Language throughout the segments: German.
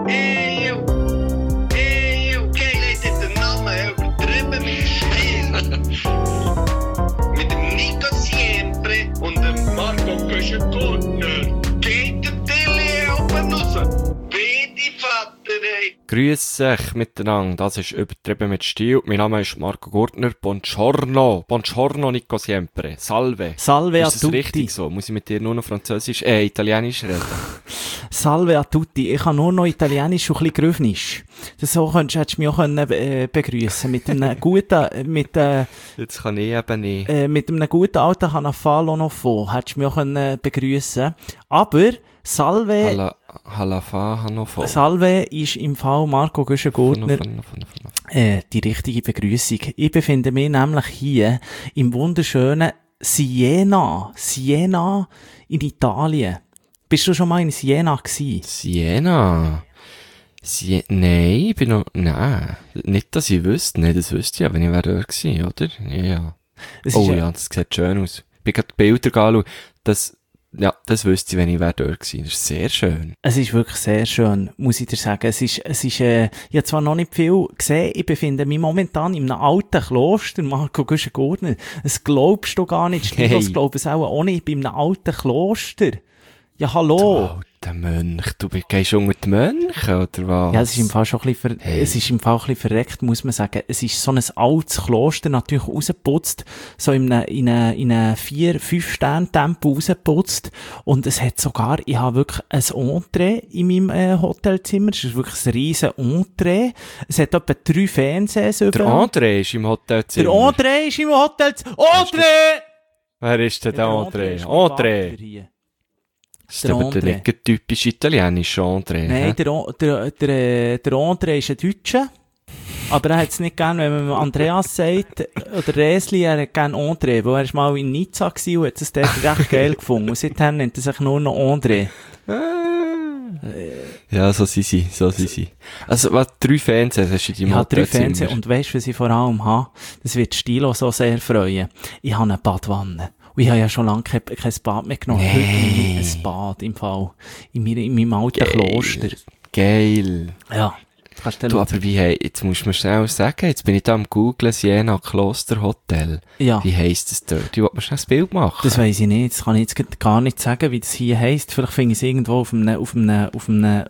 Okay, Leute, den Namen übertrieben mit Stil. Mit dem Nico Siempre und dem Marco Köschen-Gurtner. Geht der Tilly oben raus? Bitte, Vater, ey. Grüß euch miteinander, das ist übertrieben mit Stil. Mein Name ist Marco Gurtner. Buongiorno. Buongiorno, Nico Siempre. Salve. Salve a Ist das tutti. richtig so? Muss ich mit dir nur noch Italienisch reden? Salve a tutti. Ich kann nur noch Italienisch und ein bisschen Gröfnisch. So hättest du mich auch begrüßen mit einem guten, Jetzt kann ich eben nicht. mit einem guten alten Hanafalo noch vor. Hättest du mich auch begrüßen. Aber Salve, Salve ist im Fall Marco Güschen-Gurtner die richtige Begrüßung. Ich befinde mich nämlich hier im wunderschönen Siena in Italien. Bist du schon mal in Siena gewesen? Siena? Nein, ich bin noch... Nein, nicht, dass ich wüsste. Nein, das wüsste ich ja, wenn ich wäre dort gewesen, oder? Ja. Ja, das sieht schön aus. Ich bin gerade die Bilder anschauen. Das wüsste ich, wenn ich wäre dort gewesen. Das ist sehr schön. Es ist wirklich sehr schön, muss ich dir sagen. Ich habe zwar noch nicht viel gesehen, ich befinde mich momentan in einem alten Kloster, Marco Güschen-Gurtner. Das glaubst du gar nicht, Hey. Das glaube ich auch nicht, ich bin in einem alten Kloster. Ja, hallo. Der Mönch, du gehst unter die Mönche, oder was? Ja, es ist im Fall schon ein bisschen, es ist im Fall ein bisschen verreckt, muss man sagen. Es ist so ein altes Kloster, natürlich rausgeputzt, so in einem 4-5-Sterne-Tempo rausgeputzt. Und es hat sogar, ich habe wirklich ein Entree in meinem Hotelzimmer. Es ist wirklich ein riesen Entree. Es hat etwa 3 Fernsehs Der überall. André ist im Hotelzimmer. Der Entree ist im Hotelzimmer. Entree! Wer ist denn der André? ist mein Vater André. hier. Das ist aber der nicht typisch italienische André. Nein, der André ist ein Deutscher. Aber er hat es nicht gern, wenn man Andreas sagt, oder Resli, er hat gern André, weil er ist mal in Nizza gewesen und hat es dort recht geil gefunden. Und seitdem nennt er sich nur noch André. Ja, so sind sie. Also, was, 3 Fernseher hast du in deinem Ich habe 3 Hotelzimmer? Fernseher und weisst du, was ich vor allem habe? Das wird Stilo so sehr freuen. Ich habe eine Badwanne. Und ich habe ja schon lange kein Bad mehr genommen. Nee. Heute nehme ich ein Bad im Fall. In meinem alten Kloster. Geil. Ja. Kannst du Du, aber jetzt musst du mir schnell sagen, jetzt bin ich da am Googlen, Siena Kloster Hotel. Ja. Wie heisst das dort? Ich wollte mir schnell ein Bild machen. Das weiss ich nicht. Das kann ich jetzt gar nicht sagen, wie das hier heisst. Vielleicht finde ich es irgendwo auf einer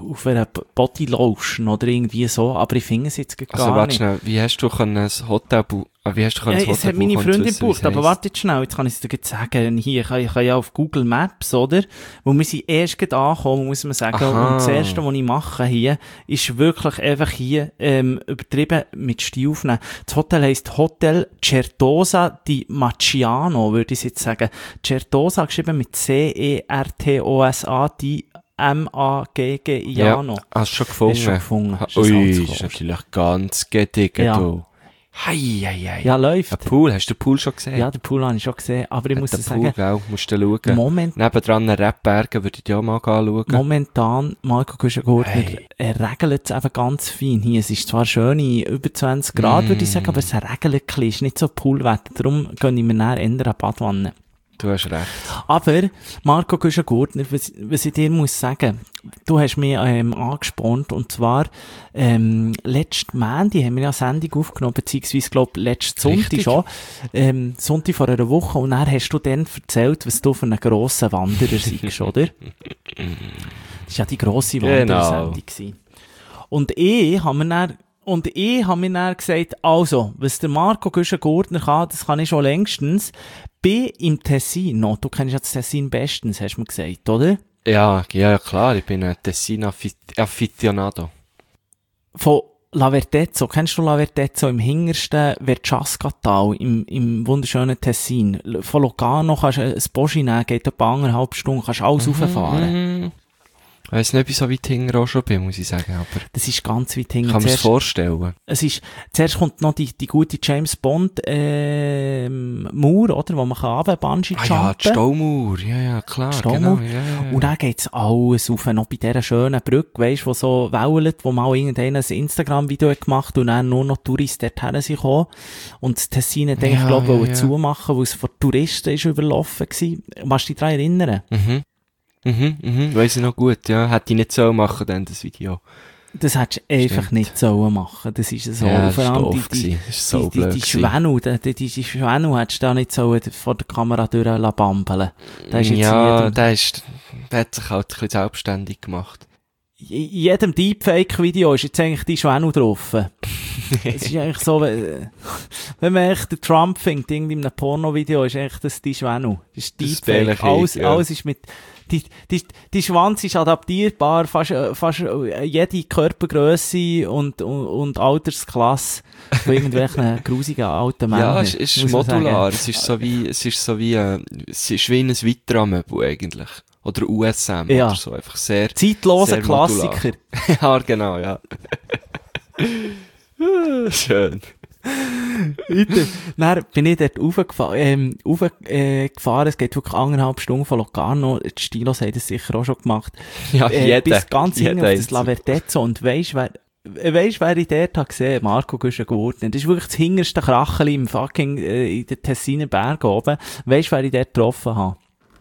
Bodylotion oder irgendwie so. Aber ich finde es jetzt gar Also, warte nicht. schnell, wie hast du ein Hotel Es hat meine Freundin gebucht, aber warte jetzt schnell, jetzt kann ich es dir gleich sagen. Hier, ich kann ja auf Google Maps, oder? Wo wir sind erst gerade angekommen, muss man sagen. Aha. Und das Erste, was ich mache hier, ist wirklich einfach hier, übertrieben mit Stil aufnehmen. Das Hotel heisst Hotel Certosa di Macciano, würde ich jetzt sagen. Certosa geschrieben mit C-E-R-T-O-S-A, di M-A-G-G-Iano. Ja, hast du schon gefunden? Hast du schon gefunden. Das ist ein Ui, altes ist Kloster. natürlich ganz gediegen, Ja. du. Hei. Ja, läuft. Ein Pool, hast du den Pool schon gesehen? Ja, den Pool habe ich schon gesehen, aber ich muss den sagen, Pool, gell, musst du schauen. Nebendran einen Rebbergen würde ich dir auch mal anschauen. Momentan, Marco Güschen-Gurtner, Hey. regelt es eben ganz fein hier. Es ist zwar schön über 20 Grad, würde ich sagen, aber es regelt ein bisschen, ist nicht so Poolwetter. Darum gehen wir näher in eine Badwanne. Du hast recht. Aber, Marco Güschen-Gurtner, was ich dir muss sagen, du hast mich angespornt, und zwar letzten Montag haben wir ja eine Sendung aufgenommen, beziehungsweise, glaube letzten Sonntag Richtig. schon, Sonntag vor einer Woche, und dann hast du dann erzählt, was du für einen grossen Wanderer seist, oder? Das war ja die grosse Wandersendung gewesen. Und ich habe mir dann gesagt, also, was der Marco Güschen-Gurtner kann, das kann ich schon längstens. Bin im Tessino. Du kennst ja das Tessin bestens, hast du mir gesagt, oder? Ja, klar, ich bin ein Tessin-Afficionado. Von Lavertezzo. Kennst du Lavertezzo im hintersten Verciasca-Tal im wunderschönen Tessin? Von Lugano kannst du ein Boschi nehmen, geht etwa 1,5 Stunden, kannst alles rauffahren. Ich weiss nicht, ob ich so weit hinten auch schon bin, muss ich sagen, aber Das ist ganz weit hinten. kann man es vorstellen. Zuerst kommt noch die gute James Bond Mauer, oder? Wo man Bungee jumpen Ja, die Staumauer, ja, klar, Staumauer. genau, ja. Und dann geht's alles auf, noch bei dieser schönen Brücke, weisst, wo so wellert, wo mal irgendeiner ein Instagram-Video hat gemacht und dann nur noch Touristen dorthin sind gekommen. Und das Tessin hat eigentlich, glaube ich, zumachen, weil es von Touristen ist überlaufen gewesen. Kannst du dich daran erinnern? Weiss ich noch gut, ja. Hätte ich nicht so machen, dann das Video. Das hättest du einfach nicht sollen machen. Das ist so. Ja, vor allem das ist so blöd die Schwänu, die Schwänu hättest du da nicht sollen vor der Kamera durchbambeln. Der ist jetzt der hat sich halt ein bisschen selbstständig gemacht. In jedem Deepfake-Video ist jetzt eigentlich die Schwänu drauf. Es ist eigentlich so, wenn man echt den Trump findet, irgendwie in einem Porno-Video, ist eigentlich das die Schwänu. Das ist Deepfake. Alles ist mit, die Schwanz ist adaptierbar, fast jede Körpergrösse und Altersklasse von irgendwelchen grusigen alten Männern. Ja, es ist modular. Es ist wie ein Vitra-Möbel eigentlich. Oder USM oder so. Einfach sehr zeitloser sehr Klassiker. Ja, genau, ja. Schön. Dann bin ich dort raufgefahren. Es geht wirklich 1,5 Stunden von Locarno. Die Stilos haben das sicher auch schon gemacht. Ja, bis ganz hinten auf das Lavertezzo. Und weisst, wer ich dort habe gesehen? Marco Güschen-Gurten. Das ist wirklich das hinterste Kracheli im fucking, in den Tessiner Bergen oben. Weisst, wer ich dort getroffen habe?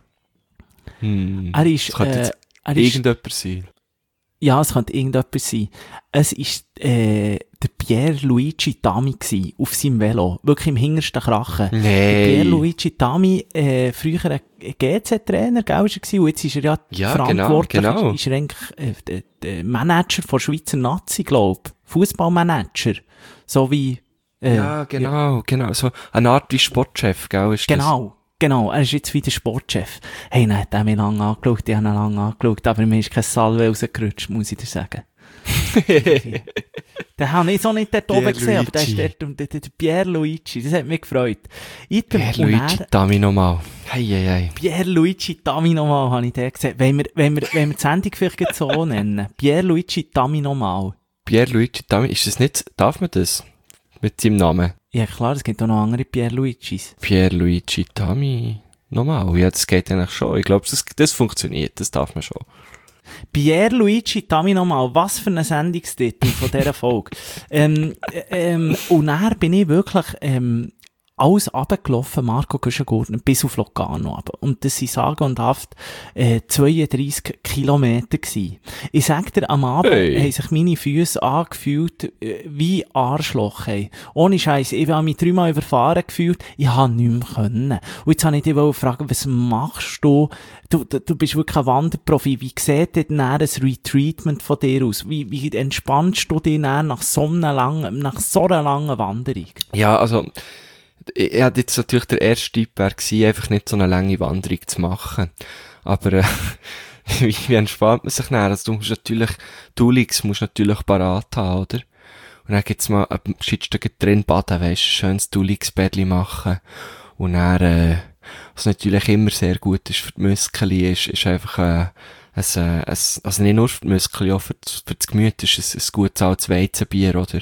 Er ist, das könnte jetzt irgendjemand sein. Ja, es könnte irgendjemand sein. Es ist, der Pierluigi Tami gsi, auf seinem Velo. Wirklich im hintersten Krachen. Nee. Der Pierluigi Tami, früher ein GC-Trainer, gell, ist er gsi, und jetzt ist er ja verantwortlich. Genau. Ist er eigentlich, der Manager von Schweizer Nazi, glaub. Fußballmanager. So wie, ja, genau. So eine Art wie Sportchef, gell, ist das? Genau, er ist jetzt wieder Sportchef. Hey, dann hat er mich lange angeschaut, ich habe ihn lange angeschaut, aber mir ist kein Salve rausgerutscht, muss ich dir sagen. Den habe ich so nicht dort oben gesehen, aber der ist dort, der Pierluigi, das hat mich gefreut. Pierluigi Tami nochmal. Hey. Pierluigi Tami nochmal habe ich den gesehen. Wenn wir die Sendung vielleicht so nennen. Pierluigi Tami nochmal. Pierluigi Tami, ist das nicht, darf man das? Mit seinem Namen? Ja klar, es gibt auch noch andere Pierluigis. Pierluigi Tami nochmal. Ja, das geht eigentlich schon. Ich glaube, das funktioniert, das darf man schon. Pierluigi Tami nochmal, was für ein Sendungstitel von dieser Folge. Und dann bin ich wirklich alles runtergelaufen, Marco Güschen-Gurten, bis auf Locarno runter. Und das sind sage und haft 32 Kilometer gewesen. Ich sag dir, am Abend haben sich meine Füße angefühlt wie Arschloch. Hey. Ohne Scheiß, ich habe mich 3-mal überfahren gefühlt, ich habe nichts mehr können. Und jetzt habe ich dich fragen, was machst du? Du bist wirklich ein Wanderprofi. Wie sieht denn ein Retreatment von dir aus? Wie entspannst du dich nach so einer langen Wanderung? Ja, also, ich hatte jetzt natürlich der erste Tipp einfach nicht so eine lange Wanderung zu machen. Aber, wie entspannt man sich dann? Also, du musst natürlich, Dulix musst natürlich parat haben, oder? Und dann gibt's mal, schiedst du drin baden, weisst, ein schönes Dulix-Bädli machen. Und dann, was natürlich immer sehr gut ist für die Muskeln, ist einfach, also nicht nur für die Muskeln, auch für das Gemüt ist ein gutes altes Weizenbier, oder?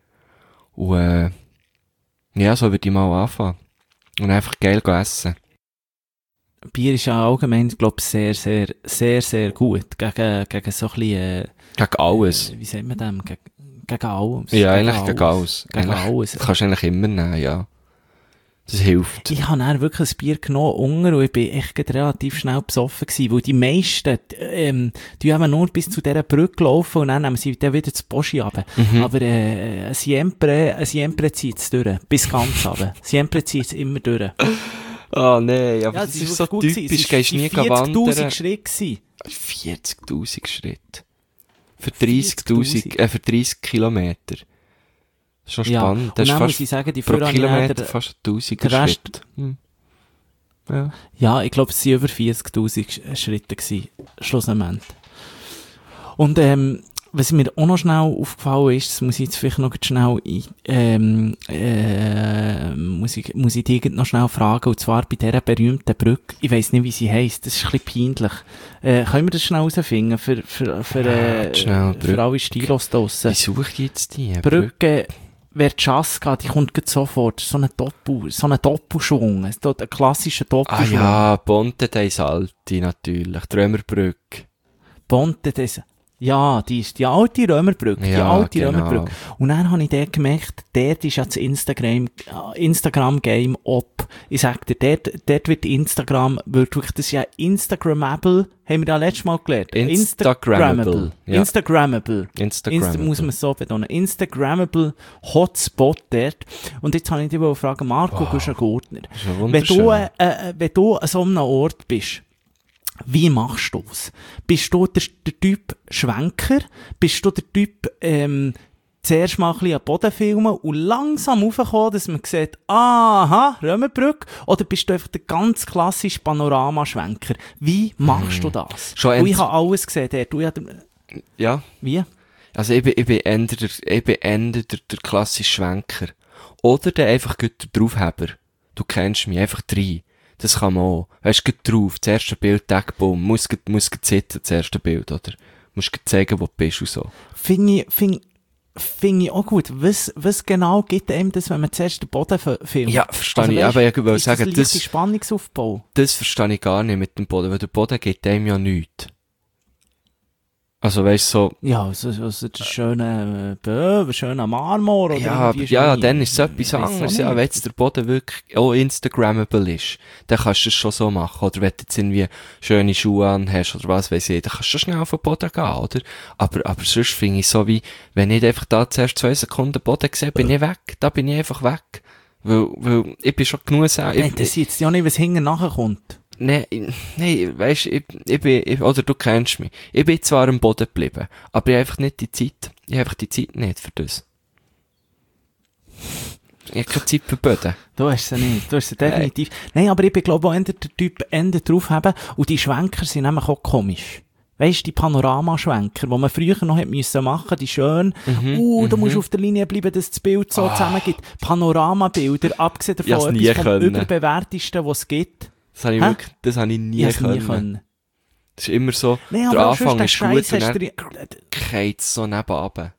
Und, ja, so würde ich mal anfangen. Und einfach geil essen. Bier ist ja allgemein, glaube ich, sehr, sehr, sehr, sehr gut. Gegen so ein bisschen, gegen alles. Wie sagt man dem? Gegen alles. Ja, eigentlich gegen alles. Gegen alles. Das kannst du eigentlich immer nehmen, ja. Das hilft. Ich habe dann wirklich ein Bier genommen und ich bin echt relativ schnell besoffen gewesen, weil die meisten, die haben nur bis zu dieser Brücke laufen und dann nehmen sie dann wieder das Boschi runter. Aber, Siempre zieht es durch. Bis ganz runter. Siempre zieht es immer durch. Oh nee, aber ja, das ist so typisch, gehst nie wandern. 40'000 Schritte. 40'000 Schritte. Für 30 Kilometer. Das ist schon spannend. Ja, und dann muss ich sagen, die pro Kilometer fast 1000 Schritte. Ja. Ja, ich glaube, es waren über 40'000 Schritte gewesen, schlussendlich. Und, was mir auch noch schnell aufgefallen ist, das muss ich jetzt vielleicht noch schnell, muss ich dich noch schnell fragen, und zwar bei dieser berühmten Brücke, ich weiss nicht, wie sie heisst, das ist ein bisschen peinlich. Können wir das schnell herausfinden, für alle Stilos draussen? Wie suche ich jetzt die Brücke Verciasca, die kommt gerade sofort, so ein Doppelschwung, ein klassischer Doppelschwung. Ah ja, Ponte dei Salti natürlich, Trömerbrücke. Ponte dei Salti. Ja, die alte Römerbrücke, die Ja, alte genau. Römerbrücke. Und dann habe ich dort gemerkt, dort ist ja das Instagram-Game ob. Ich sag dir, dort wird Instagram, wirklich, das ist ja Instagrammable, haben wir ja letztes Mal gelernt. Instagrammable. Ja. Instagrammable. Instagrammable. Muss man es so betonen. Instagrammable Hotspot dort. Und jetzt habe ich dich fragen, Marco Güschen-Gurtner, Das ist ja wenn wunderschön. du an so einem Ort bist, wie machst du es? Bist du der Typ Schwenker? Bist du der Typ, zuerst mal ein bisschen am Boden filmen und langsam raufkommen, dass man sieht, aha, Römerbrücke? Oder bist du einfach der ganz klassische Panoramaschwenker? Wie machst du das? Schon Und ich habe alles gesehen dort. Ja. Wie? Also ich bin eher der klassische Schwenker. Oder der einfach gut der Draufheber. Du kennst mich, einfach drei. Das kann man auch. Weisst du, drauf, das erste Bild, Deckbaum, muss sitzen, das erste Bild, oder? Musst zeigen, wo du bist und so. Finde ich auch gut. Was genau gibt einem das, wenn man zuerst den Boden filmt? Ja, verstehe ich. Aber ich will sagen, das Spannungsaufbau. das verstehe ich gar nicht mit dem Boden, weil der Boden gibt einem ja nichts. Also weisst so, Ja, also der schöne Böwe, schöner Marmor oder ja, irgendwie ja, Schnee. dann ist es etwas Ich weiss anderes. auch Ja, nicht. wenn jetzt der Boden wirklich auch Instagrammable ist, dann kannst du es schon so machen. Oder wenn du jetzt irgendwie schöne Schuhe an hast oder was weiß ich, dann kannst du schon schnell auf den Boden gehen, oder? Aber sonst finde ich so wie, wenn ich einfach da zuerst 2 Sekunden Boden sehe, bin ich weg. Da bin ich einfach weg. Weil ich bin schon genug Nein, das sieht jetzt ja nicht, was hinten nachher kommt. Nein, weisst, ich bin, oder du kennst mich. Ich bin zwar am Boden geblieben, aber ich habe einfach nicht die Zeit. Ich habe einfach die Zeit nicht für das. Ich habe keine Zeit für Böden. Du hast sie nicht. Du hast sie definitiv. Nein, aber ich bin, glaube ich, auch eher der Typ Ende drauf haben. Und die Schwenker sind nämlich auch komisch. Weisst, die Panoramaschwenker, die man früher noch hätte müssen machen, die schön, du musst auf der Linie bleiben, dass das Bild so zusammengeht. Panoramabilder, abgesehen Ich hab's davon, nie etwas vom können. Überbewertesten, was es gibt. Das habe ich Hä? wirklich, das habe ich nie Ich hab's nie können. können. Das ist immer so, Nein, der aber auch Anfang sonst, der ist gut Scheiß und hast dann du... geht es so nebenan.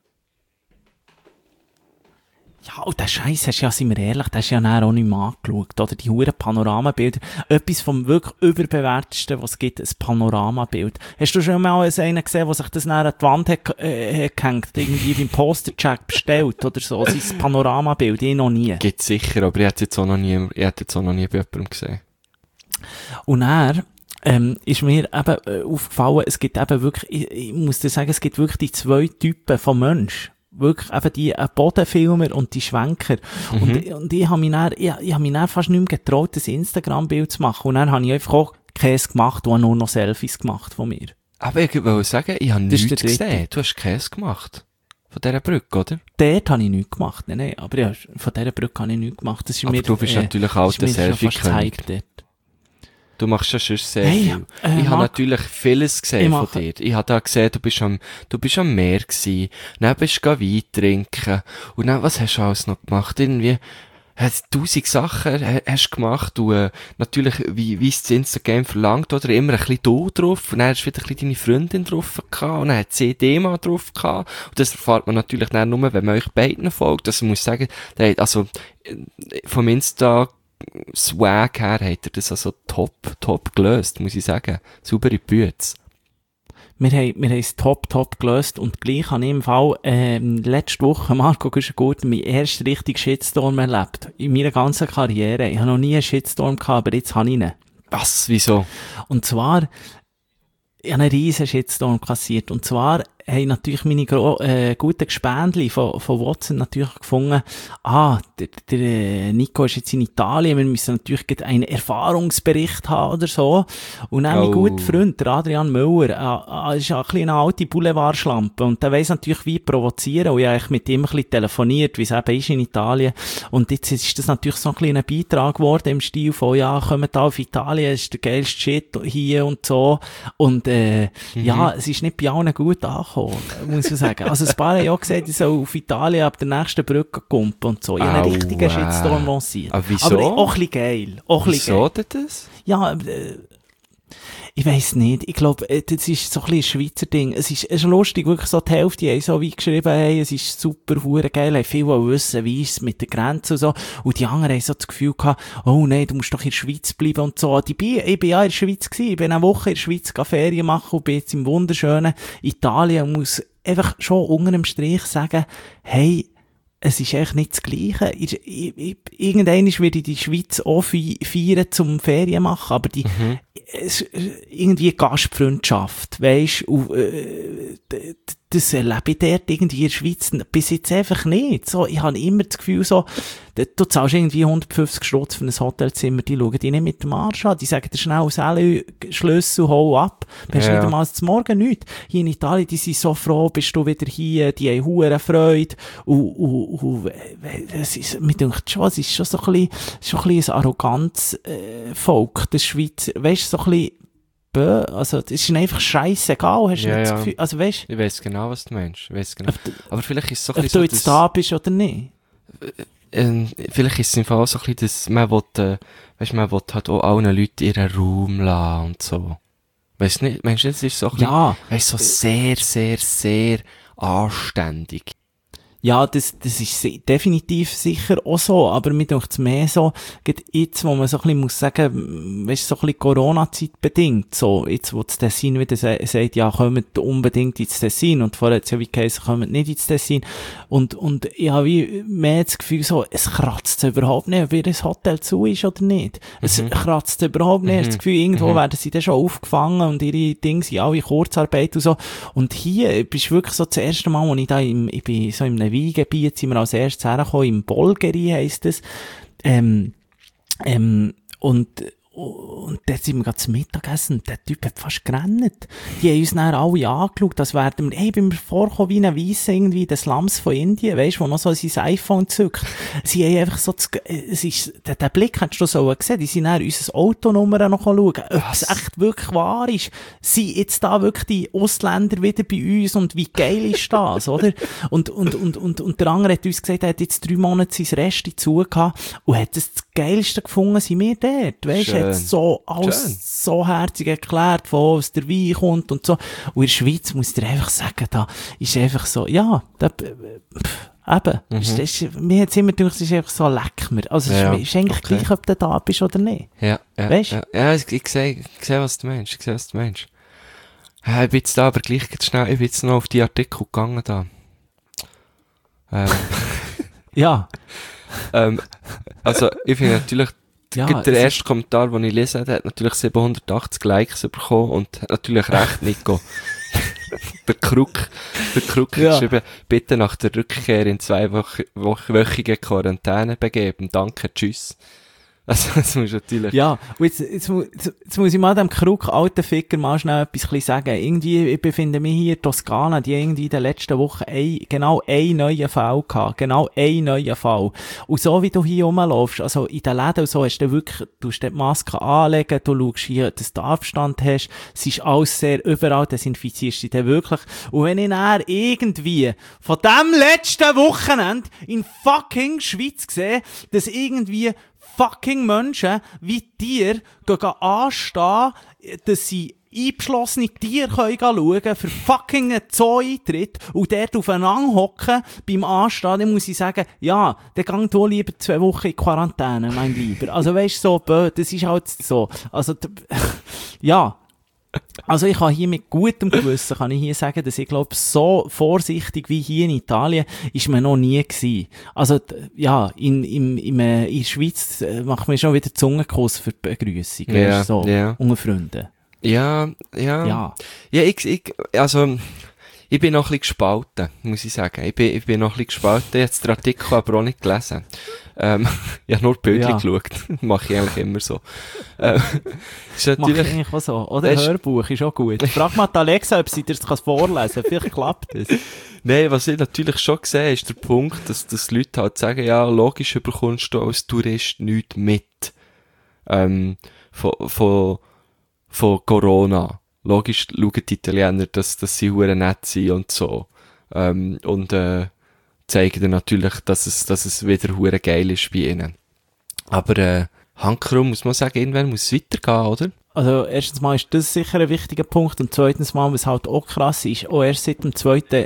Ja, und den Scheiß hast du ja, sind wir ehrlich, das hast du ja nachher auch nicht mehr angeschaut, oder? Die huren Panoramabilder. Etwas vom wirklich überbewertesten, was es gibt, ein Panoramabild. Hast du schon mal einen gesehen, der sich das nachher an die Wand hat gehängt, irgendwie beim Postercheck bestellt oder so? Sein Panoramabild, ich noch nie. Gibt sicher, aber ich hätte jetzt auch noch nie bei jemandem gesehen. Und dann, ist mir eben aufgefallen, es gibt eben wirklich, ich muss dir sagen, es gibt wirklich die 2 Typen von Mensch. Wirklich eben die Bodenfilmer und die Schwenker. Und ich habe mich dann fast nicht mehr getraut, das Instagram-Bild zu machen. Und dann habe ich einfach auch Käse gemacht und nur noch Selfies gemacht von mir. Aber ich will sagen, ich habe Das ist nichts der dritte. gesehen. Du hast Käse gemacht. Von dieser Brücke, oder? Dort habe ich nichts gemacht. Nein, aber ja, von dieser Brücke habe ich nichts gemacht. Das ist Aber mir, du bist natürlich auch der das ist mir schon fast Selfie-König. gezeigt dort. Du machst ja schon sehr Hey, viel. Ich habe Marc, natürlich vieles gesehen ich von mache- dir. Ich habe da gesehen, du bist am Meer gewesen. Dann bist du Wein trinken. Und dann, was hast du alles noch gemacht? Irgendwie, 1000 Sachen hast du gemacht. Du, natürlich, wie es das Instagram verlangt, oder? Immer ein bisschen du drauf. Und dann hast du wieder ein bisschen deine Freundin drauf gehabt. Und dann hat CD-Ma drauf gehabt. Und das erfahrt man natürlich dann nur, wenn man euch beiden folgt. Also, ich muss sagen, also, vom Insta, Swag her hat er das also top gelöst, muss ich sagen. Saubere Bütze. Wir haben es top gelöst und gleich habe ich im Fall letzte Woche, Marco Güschen-Gurtner, meinen ersten richtigen Shitstorm erlebt. In meiner ganzen Karriere. Ich habe noch nie einen Shitstorm gehabt, aber jetzt habe ich ihn. Was? Wieso? Und zwar, ich habe einen riesen Shitstorm kassiert. Und zwar haben natürlich meine guten Gespendli von Watson natürlich gefunden, der Nico ist jetzt in Italien, wir müssen natürlich einen Erfahrungsbericht haben oder so. Und dann mein guter Freund, der Adrian Müller, ist ein bisschen eine alte Boulevardschlampe und der weiss natürlich, wie provozieren. Und ich habe mit ihm ein bisschen telefoniert, wie es eben ist in Italien. Und jetzt ist das natürlich so ein kleiner Beitrag geworden im Stil von, ja, kommt da auf Italien, das ist der geilste Shit hier und so. Und ja, es ist nicht bei allen gut angekommen, muss ich sagen. Also ein paar haben ja gesagt, ich soll auf Italien ab der nächsten Brücke kumpen und so. Ich habe einen richtigen Shitstorm lanciert. Aber wieso? Aber auch ein bisschen geil. Auch ein bisschen Wieso geil. denn das? Ja, Ich weiss nicht. Ich glaube, das ist so ein bisschen ein Schweizer Ding. Es ist lustig, wirklich so die Hälfte haben so wie geschrieben, hey, es ist super, hure geil, haben viel wissen, wie ist es mit der Grenze und so. Und die anderen haben so das Gefühl gehabt, oh nein, du musst doch in der Schweiz bleiben und so. Ich bin ja in der Schweiz gewesen. Ich bin eine Woche in der Schweiz Ferien machen und bin jetzt im wunderschönen Italien und muss einfach schon unter dem Strich sagen, hey, es ist echt nicht das Gleiche. Irgendwann werde ich die Schweiz auch feiern zum Ferien machen, aber irgendwie Gastfreundschaft, weisst, das erlebe ich dort irgendwie in der Schweiz bis jetzt einfach nicht. So, ich habe immer das Gefühl so, du zahlst irgendwie 150 Stutz für ein Hotelzimmer, die schauen dich nicht mit dem Arsch an, die sagen dir schnell, Sally, Schlüssel, hau ab. Du hast nicht einmal zum Morgen nichts. Hier in Italien, die sind so froh, bist du wieder hier, die haben hure Freude. Es ist, mir denkt schon, es ist schon so ein bisschen ein arrogantes Volk, das Schweizer, weisst, so ein bisschen also, das ist ihnen einfach scheissegal, hast du nicht das Gefühl, also weisst. Ich weiss genau, was du meinst, ich weiss genau. Aber vielleicht ist es so ein bisschen. Ob du jetzt da bist oder nicht? Vielleicht ist es im Fall so ein bisschen, dass man will halt auch allen Leuten ihren Raum lassen und so. Weißt du nicht, meinst du, das ist so ein bisschen, weißt, so sehr, sehr, sehr anständig. Ja, das ist definitiv sicher auch so, aber mir denkt es mehr so, jetzt, wo man so ein bisschen muss sagen, weißt, so ein bisschen Corona-Zeit bedingt, so, jetzt, wo das Tessin wieder sagt, ja, kommt unbedingt ins Tessin, und vorher hat es ja wie geheißen, kommt nicht ins Tessin, und ich habe wie mehr das Gefühl so, es kratzt überhaupt nicht, ob ihr das Hotel zu ist oder nicht. Es kratzt überhaupt nicht, das Gefühl, irgendwo werden sie dann schon aufgefangen und ihre Dinge sind alle Kurzarbeit und so, und hier bist du wirklich so das erste Mal, wo ich bin so in einem Weingebiet, sind wir als erstes hergekommen, im Bolgeri heisst es, und dort sind wir gerade zum Mittagessen und der Typ hat fast gerannt. Die haben uns dann alle angeschaut, als wären wir, hey, bin mir vorgekommen wie ein Weisse irgendwie, der Slums von Indien, weisst, wo noch so sein iPhone zückt. Sie haben einfach so, der Blick hättest du so gesehen, die sind dann unser Autonummer noch schauen, ob es echt wirklich wahr ist. Sind jetzt da wirklich die Ausländer wieder bei uns und wie geil ist das, oder? Und der andere hat uns gesagt, er hat jetzt 3 Monate sein Rest zugehört und hat das Geilste gefunden, sind wir dort, weisst, hat so alles so herzig erklärt, von wo aus der Wein kommt und so. Und in der Schweiz muss ich dir einfach sagen, da ist einfach so, ja, eben. Mir hat es immer gedacht, es ist einfach so, leck mir. Also, es ist eigentlich gleich, ob du da bist oder nicht. Weißt du? Ja, ich sehe, was du meinst. Ich bin jetzt da, aber gleich schnell, ich bin jetzt noch auf die Artikel gegangen da. Ja. Also, ich finde natürlich, der erste Kommentar, den ich lese, der hat natürlich 780 Likes bekommen und hat natürlich recht, Nico. der Krug hat geschrieben, bitte nach der Rückkehr in 2-wöchige Quarantäne begeben. Danke, tschüss. Also, das muss natürlich... Ja, und jetzt muss ich mal dem Krug alten Ficker mal schnell etwas sagen. Irgendwie, ich befinde mich hier in Toskana, die irgendwie in den letzten Wochen genau einen neuen Fall gehabt. Genau einen neuen Fall. Und so wie du hier rumlaufst, also in den Läden und so, hast du wirklich, du musst die Maske anlegen, du schaust hier, dass du Abstand hast, es ist alles sehr überall, desinfizierst du dich wirklich. Und wenn ich dann irgendwie von dem letzten Wochenende in fucking Schweiz sehe, dass irgendwie fucking Menschen wie dir gehen anstehen, dass sie eingeschlossene Tiere schauen können, für fucking einen Zoo-Eintritt und dort aufeinander hocken beim Anstehen, dann muss ich sagen, ja, dann gang du lieber 2 Wochen in Quarantäne, mein Lieber. Also weisst du, so, das ist halt so. Also, ja. Also ich kann hier mit gutem Gewissen kann ich hier sagen, dass ich glaube, so vorsichtig wie hier in Italien ist man noch nie gewesen. Also ja, in der Schweiz macht man schon wieder Zungenkuss für die Begrüssung, unter Freunden. Ja, ich bin noch ein bisschen gespalten, muss ich sagen. Ich bin noch ein bisschen gespalten. Ich habe den Artikel aber auch nicht gelesen. Ich habe nur Bildchen geschaut. Mache ich eigentlich immer so. Ist natürlich... Mache ich eigentlich auch so. Oder Hörbuch ist auch gut. Frag mal die Alexa, ob sie dir das vorlesen kann. Vielleicht klappt das. Nein, was ich natürlich schon sehe, ist der Punkt, dass Leute halt sagen, ja, logisch bekommst du als Tourist nichts mit. Von Corona. Logisch schauen die Italiener, dass sie hure nett sind und so. Zeigen dann natürlich, dass es wieder hure geil ist bei ihnen. Aber, Handkrumm muss man sagen, irgendwann muss es weitergehen, oder? Also, erstens mal ist das sicher ein wichtiger Punkt und zweitens mal, was halt auch krass ist, auch erst seit dem 2.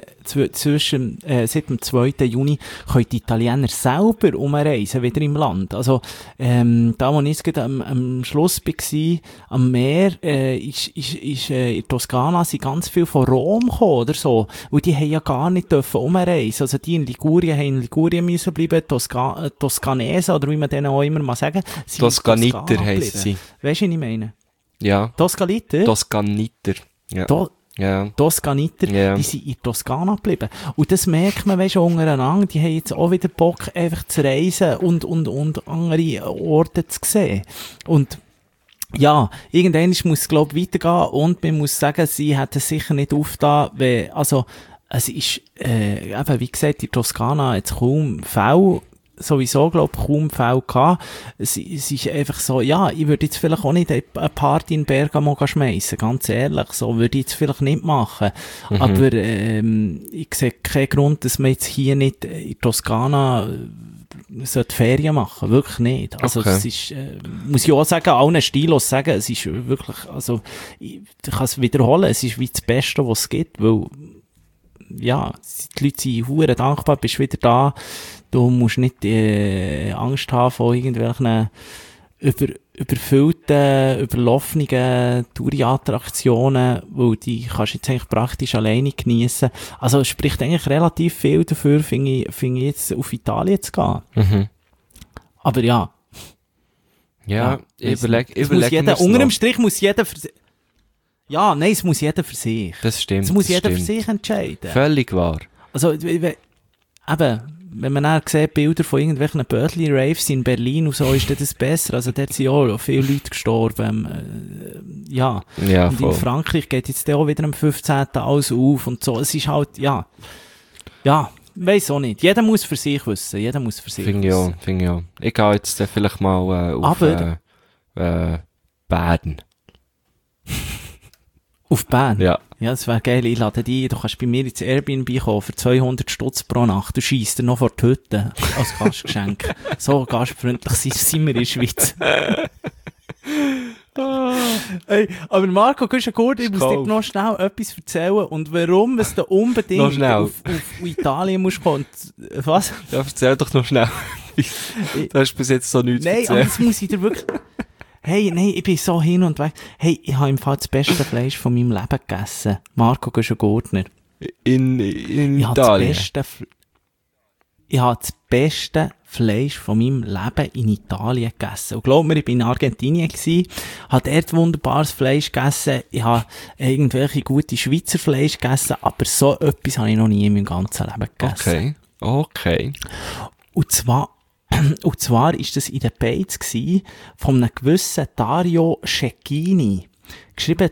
Juni können die Italiener selber umreisen, wieder im Land. Also, da, wo ich jetzt gerade am Schluss war, am Meer, ist in Toskana sind ganz viel von Rom gekommen, oder so. Und die haben ja gar nicht dürfen umreisen. Also, die in Ligurien haben in Ligurien müssen bleiben, Toskanesen, oder wie man denen auch immer mal sagen. Toskaniter heisst sie. Weißt du, was ich meine? Ja. Toskaniter? Toskaniter. Ja. Ja. Toskaniter, Ja. die sind in Toskana geblieben. Und das merkt man, weisst du, untereinander, die haben jetzt auch wieder Bock, einfach zu reisen und andere Orte zu sehen. Und, ja, irgendwann muss es, glaube ich, weitergehen und man muss sagen, sie hätten sicher nicht aufgetan, weil, also, es ist, eben, wie gesagt, in Toskana jetzt kaum Fälle, sowieso, glaube ich, kaum Fälle gehabt. Es ist einfach so, ja, ich würde jetzt vielleicht auch nicht eine Party in Bergamo schmeissen, ganz ehrlich, so würde ich jetzt vielleicht nicht machen. Aber, ich sehe keinen Grund, dass man jetzt hier nicht in Toskana sollte Ferien machen, wirklich nicht. Also, Okay. es ist, muss ich auch sagen, allen Stilos sagen, es ist wirklich, also, ich kann es wiederholen, es ist wie das Beste, was es gibt, weil, ja, die Leute sind verdammt dankbar, bist wieder da. Du musst nicht Angst haben vor irgendwelchen überfüllten, überlaufenden Touri-Attraktionen, weil die kannst du jetzt eigentlich praktisch alleine geniessen. Also es spricht eigentlich relativ viel dafür, finde ich jetzt auf Italien zu gehen. Mhm. Aber ja. Ja, überleg Unter mir's dem noch. Strich muss jeder für sich. Ja, nein, es muss jeder für sich. Das stimmt. Es muss das jeder für stimmt. sich entscheiden. Völlig wahr. Also, eben, wenn man dann sieht, Bilder von irgendwelchen Bödli-Raves in Berlin und so, ist das besser. Also, dort sind auch viele Leute gestorben. Ja. Ja, Und in voll. Frankreich geht jetzt auch wieder am 15. alles auf und so. Es ist halt, ja. Ja, weiss auch nicht. Jeder muss für sich wissen. Jeder muss für sich Finde ich auch, wissen. finde ich auch. Ich gehe jetzt dann vielleicht mal auf Aber- Baden. Auf Bern? Ja. Ja, das wäre geil. Ich lade dich. Du kannst bei mir ins Airbnb kommen für 200 Stutz pro Nacht. Du scheisst dir noch vor die Hütte als Gastgeschenk. So gastfreundlich sind wir in der Schweiz. Hey, aber Marco, gehst du gut? Ich muss dir Kauf. noch schnell etwas erzählen und warum es da Noch unbedingt schnell. auf Italien musst kommen. Und, was? Ja, erzähl doch noch schnell. Du hast bis jetzt so nichts Nein, aber erzählt. das muss ich dir wirklich... Hey, nein, ich bin so hin und weg. Hey, ich habe im Fall das beste Fleisch von meinem Leben gegessen. Marco Gurtner. In Ich habe Italien. das beste Fleisch von meinem Leben in Italien gegessen. Und glaub mir, ich bin in Argentinien gsi, habe dort wunderbares Fleisch gegessen. Ich habe irgendwelche gute Schweizer Fleisch gegessen, aber so etwas habe ich noch nie in meinem ganzen Leben gegessen. Okay. Und zwar ist das in den Beiz gsi von einem gewissen Dario Cecchini. Geschrieben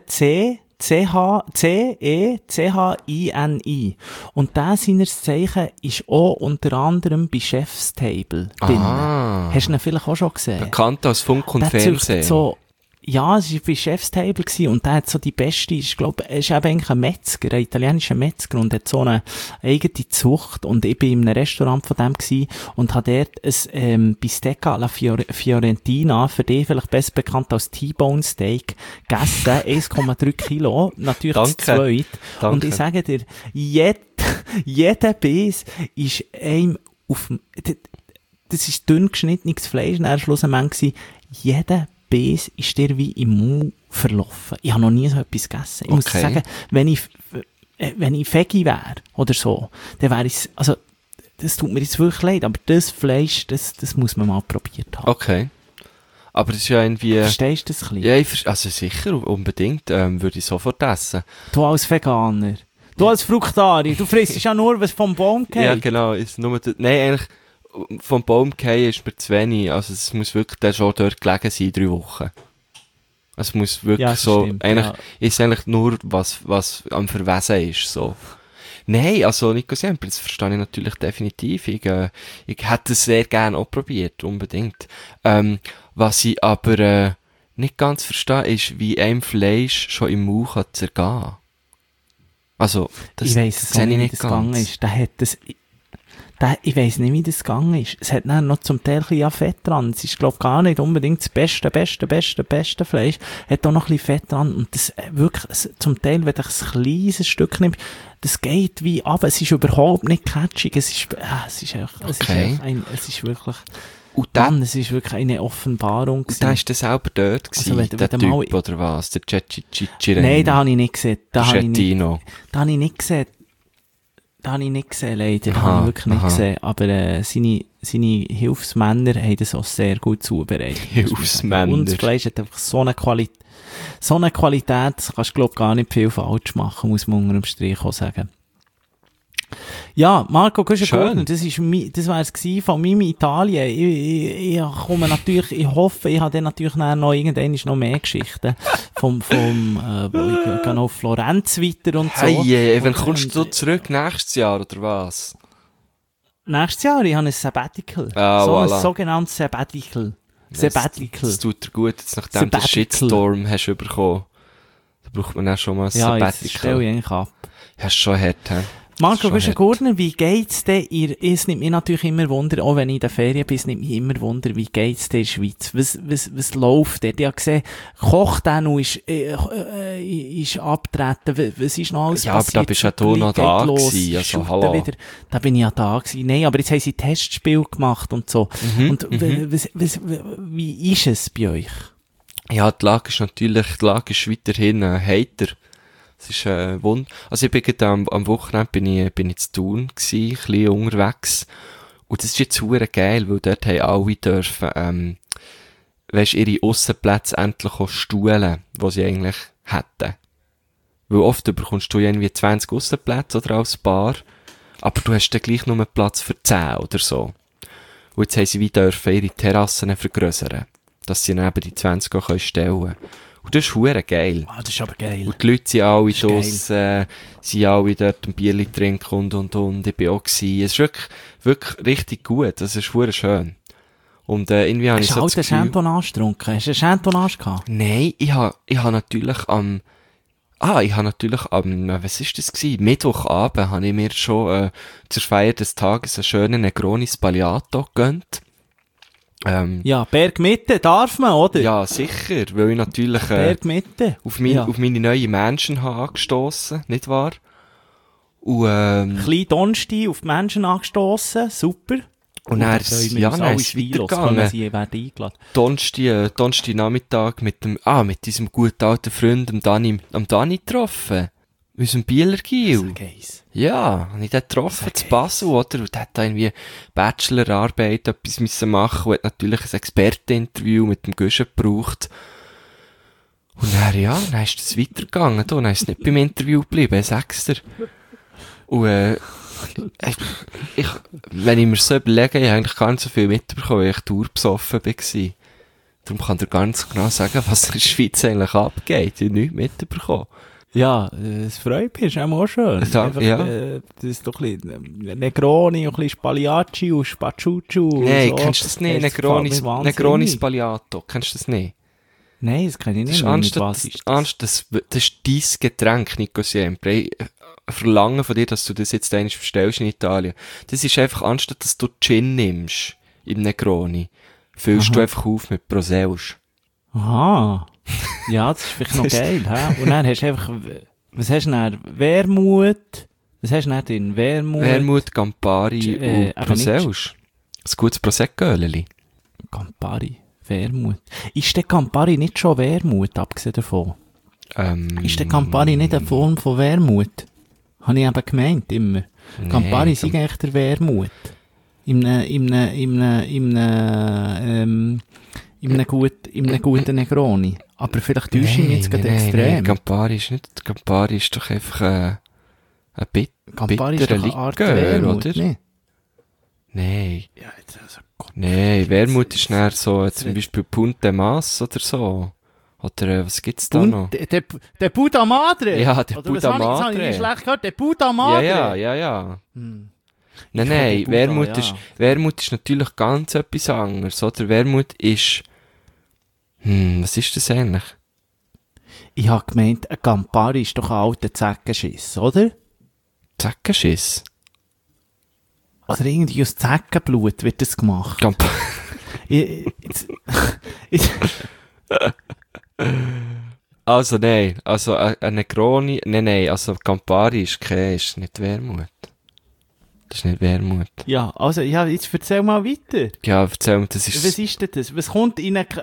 C-E-C-H-I-N-I. Und der seines Zeichen ist auch unter anderem bei Chef's Table drin. Ah. Hast du ihn vielleicht auch schon gesehen? Bekannt als Funk und Der züchtet Fernsehen. so, ja, es war bei Chef's Table gewesen, und der hat so die beste, ich glaube, er ist eben eigentlich ein Metzger, ein italienischer Metzger, und hat so eine eigene Zucht, und ich bin in einem Restaurant von dem gewesen und habe dort ein Bistecca alla Fiorentina, für dich vielleicht besser bekannt als T-Bone Steak, gegessen, 1,3 Kilo, natürlich Danke. zu zweit. Danke. Und ich sage dir, jeder Biss ist einem das ist dünn geschnittenes Fleisch, und er war schlussendlich, jeder Biss ist dir wie im Mund verlaufen. Ich habe noch nie so etwas gegessen. Ich muss Okay. sagen, wenn ich Veggie wäre, oder so, dann wäre ich, also, das tut mir jetzt wirklich leid, aber das Fleisch, das muss man mal probiert haben. Okay. Aber das ist ja irgendwie... Verstehst du das ein bisschen? Ja, also sicher, unbedingt, würde ich sofort essen. Du als Veganer, du als Fruktari, du frisst ja nur, was vom Baum geht. Ja, genau, ist nur nein, eigentlich, vom Baum fallen ist mir zu wenig, also es muss wirklich dann schon dort gelegen sein, 3 Wochen. Es muss wirklich Ja, das so, stimmt, eigentlich, ja. ist eigentlich nur, was am Verwesen ist, so. Nein, also Nico Siempre, das verstehe ich natürlich definitiv. Ich hätte es sehr gerne auch probiert, unbedingt. Was ich aber nicht ganz verstehe, ist, wie einem Fleisch schon im Mund kann zergehen. Also, das Ich weiss es sehe auch ich nicht, wie nicht das gegangen ganz. ist. Ich weiss nicht, wie das gegangen ist. Es hat dann noch zum Teil ein bisschen Fett dran. Es ist, glaube ich, gar nicht unbedingt das beste Fleisch. Hat auch noch ein bisschen Fett dran. Und das wirklich, zum Teil, wenn ich ein kleines Stück nehme, das geht wie ab. Es ist überhaupt nicht catchig. Es ist wirklich, und es ist wirklich eine Offenbarung gewesen. Und da ist der selber dort gewesen, also, der Typ, oder was? Der Cecchi. Nein, da habe ich nicht gesehen. Da habe ich nicht gesehen. Leider. Da habe ich wirklich nicht gesehen. Aber seine Hilfsmänner haben das auch sehr gut zubereitet. Hilfsmänner. Und das Fleisch hat einfach so eine Qualität, das kannst du, glaube ich, gar nicht viel falsch machen, muss man unter dem Strich auch sagen. Ja, Marco Guschen-Gordner, das wär's gewesen von meinem Italien. Ich komme natürlich, ich hoffe, ich habe dann natürlich noch irgendwann noch mehr Geschichten ich gehe auf Florenz weiter und so. Hey, wann kommst du zurück? Nächstes Jahr, oder was? Nächstes Jahr, ich habe ein Sabbatical. Voilà. Ein sogenanntes Sabbatical. Das tut dir gut, jetzt nachdem du den Shitstorm hast bekommen. Da braucht man auch schon mal ein Sabbatical. Ja, jetzt stelle ich eigentlich ab. Hast schon hart, hä? Marco Guschen-Gordner, wie geht's denn es nimmt mich natürlich immer Wunder, auch wenn ich in der Ferien bin, es nimmt mich immer Wunder, wie geht's denn in der Schweiz? Was läuft dort? Ich habe gesehen, Koch-Danu ist abgetreten, was ist noch alles passiert? Ja, aber da bist ja du noch da gewesen, also hallo. Da bin ich ja da gewesen. Nein, aber jetzt haben sie Testspiel gemacht und so. Und wie ist es bei euch? Ja, die Lage ist weiterhin heiter. Es ist also ich bin gerade am Wochenende bin ich zu Thun gsi, ein bisschen unterwegs. Und das ist jetzt super geil, weil dort haben alle dürfen, ihre Aussenplätze endlich auch stuhlen, die sie eigentlich hätten. Weil oft bekommst du irgendwie 20 Aussenplätze oder als Bar, aber du hast dann gleich nur Platz für 10 oder so. Und jetzt haben sie wie dürfen ihre Terrassen vergrössern, dass sie dann eben die 20 auch stellen können. Und das ist verdammt geil. Ah, das ist aber geil. Und die Leute sind alle draussen, sind alle dort ein Bierli trinken und ich bin auch gewesen. Es ist wirklich richtig gut. Das ist verdammt schön. Und, irgendwie habe ich so das Gefühl... Hast du halt einen Chantonnage getrunken? Hast du einen Chantonnage gehabt? Nein, ich habe natürlich am, was ist das gewesen? Mittwochabend habe ich mir schon, zur Feier des Tages einen schönen Negroni Sbagliato gegönnt. Ja, Bergmitte darf man, oder? Ja, sicher, weil ich natürlich Bergmitte. auf meine neue Menschen habe angestossen, nicht wahr? Und Klein Donsti auf die Menschen angestossen, super. Und dann ist es weitergegangen. Donsti Nachmittag mit diesem guten alten Freund, dem Dani getroffen. Unserem Bieler Gil. Ja, habe ich den getroffen, zu Basel, oder? Und der hat da irgendwie Bachelorarbeit etwas müssen machen und hat natürlich ein Experteninterview mit dem Guschen gebraucht. Und dann ist es weitergegangen, dann ist es nicht beim Interview geblieben, sag's dir. Und, wenn ich mir so überlege, ich habe eigentlich gar nicht so viel mitbekommen, weil ich durchbesoffen war. Darum kann ich ganz genau sagen, was in der Schweiz eigentlich abgeht. Ich habe nichts mitbekommen. Ja, es freut mich, ist auch schön. Einfach, ja. Das ist doch ein bisschen Negroni, ein bisschen Spagliacci und Spaciuccio. Nein, so. Kennst du das nicht? Negroni Sbagliato, kennst du das nicht? Nein, das kenne ich nicht. Das ist dein Getränk, Nico Siempre. Ich verlange von dir, dass du das jetzt einmal bestellst in Italien. Das ist einfach, anstatt dass du Gin nimmst im Negroni, füllst du einfach auf mit Prosecco. Aha. Ja, das ist vielleicht noch geil, hä? Und dann hast du einfach, was hast du dann? Wermut? Was hast du dann drin? Wermut, Campari und Prosecco. Ein gutes Prosecco-Öl. Campari, Wermut. Ist der Campari nicht schon Wermut, abgesehen davon? Ist der Campari nicht eine Form von Wermut? Habe ich eben gemeint, immer. Nee, Campari ist eigentlich der Wermut. In einem guten Negroni. Aber vielleicht täusche ich mich jetzt gerade extrem. Campari ist doch einfach ein bitterer Likör, oder? Nee. Nein. Ja, jetzt also Nein, Wermut ist näher so, zum Beispiel Punte Mas oder so. Oder was gibt's da noch? Der Puta Madre? Ja, der Puta Madre. Das habe ich schlecht gehört, der Puta Madre. Ja. Nein, Wermut ist natürlich ganz etwas anderes, oder? Wermut ist, was ist das eigentlich? Ich habe gemeint, ein Campari ist doch ein alter Zeckenschiss, oder? Zeckenschiss? Oder irgendwie aus Zeckenblut wird das gemacht. Also nein, also eine Negroni, nein, also Campari ist nicht Wermut. Das ist nicht Wermut. Ja, also, ja, jetzt erzähl mal weiter. Ja, erzähl mir, das ist... Was ist denn das? Was kommt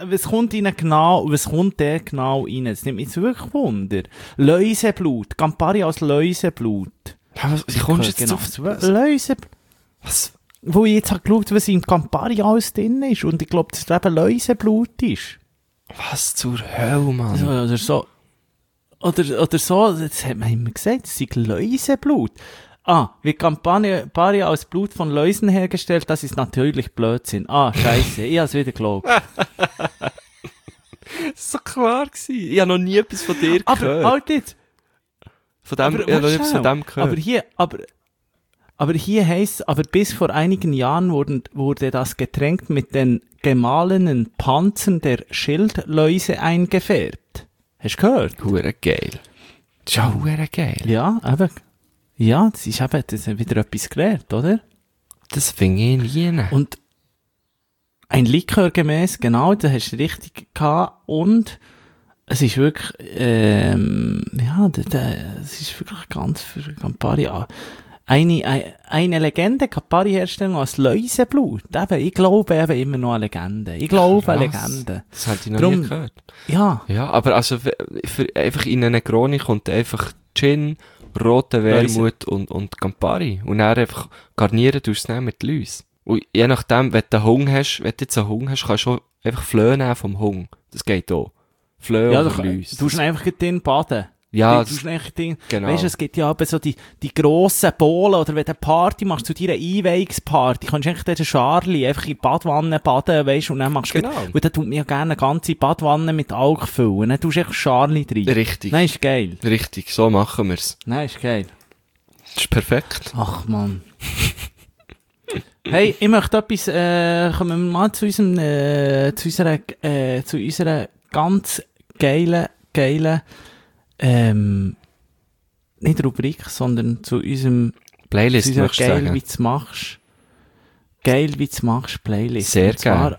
der genau rein? Das nimmt mich jetzt wirklich Wunder. Läuseblut. Campari als Läuseblut. Ja, wie kommst du jetzt auf das? Läuseblut. Was? Wo ich jetzt habe geschaut, was im Campari alles drin ist. Und ich glaube, dass es eben Läuseblut ist. Was zur Hölle, Mann? Oder so. Oder so, das hat man immer gesagt, das ist Läuseblut. Wie Campari aus Blut von Läusen hergestellt, das ist natürlich Blödsinn. Scheiße, ich hab's wieder geglaubt. Das war so klar gewesen. Ich habe noch nie etwas von dir gehört. Aber halt jetzt. Ich habe noch nie etwas von dem gehört. Aber hier heisst, aber bis vor einigen Jahren wurde das Getränk mit den gemahlenen Panzern der Schildläuse eingefärbt. Hast du gehört? Hure geil. Das ist ja hure geil. Ja, eben. Ja, das ist wieder etwas gelernt, oder? Das finde ich nie. Und ein Likör gemäß, genau, das hast du richtig gehabt. Und es ist wirklich, es ist wirklich ganz für Campari. Eine Legende, Campari-Herstellung aus Läuseblut. Ich glaube immer noch an Legende. Ich glaube an Legende. Das hätte ich noch nie gehört. Ja. Ja, aber also, für einfach in eine Negroni kommt einfach Gin, rote Wermut und Campari. Und dann einfach garnieren tust du es mit Läuse. Und je nachdem, wenn du jetzt einen Hunger hast, kannst du auch einfach Flöhe nehmen vom Hunger. Das geht auch. Flöhe oder Läuse. Du musst einfach drin baden. Ja, genau. Weißt du, es gibt ja aber so die grossen Bohlen, oder wenn du eine Party machst, zu deiner Einweihungsparty, kannst du eigentlich den Charlie einfach in die Badwanne baden, weißt du, und dann machst du, und dann tut mir ja gerne eine ganze Badwanne mit Alk füllen, dann tust du einfach Charlie rein. Richtig. Nein, ist geil. Richtig, so machen wir's. Nein, ist geil. Das ist perfekt. Ach, Mann. Hey, ich möchte etwas, kommen wir mal zu unserer ganz geilen, nicht Rubrik, sondern zu unserem Playlist, möchtest du sagen? Geil, wie du machst, Playlist. Sehr gerne.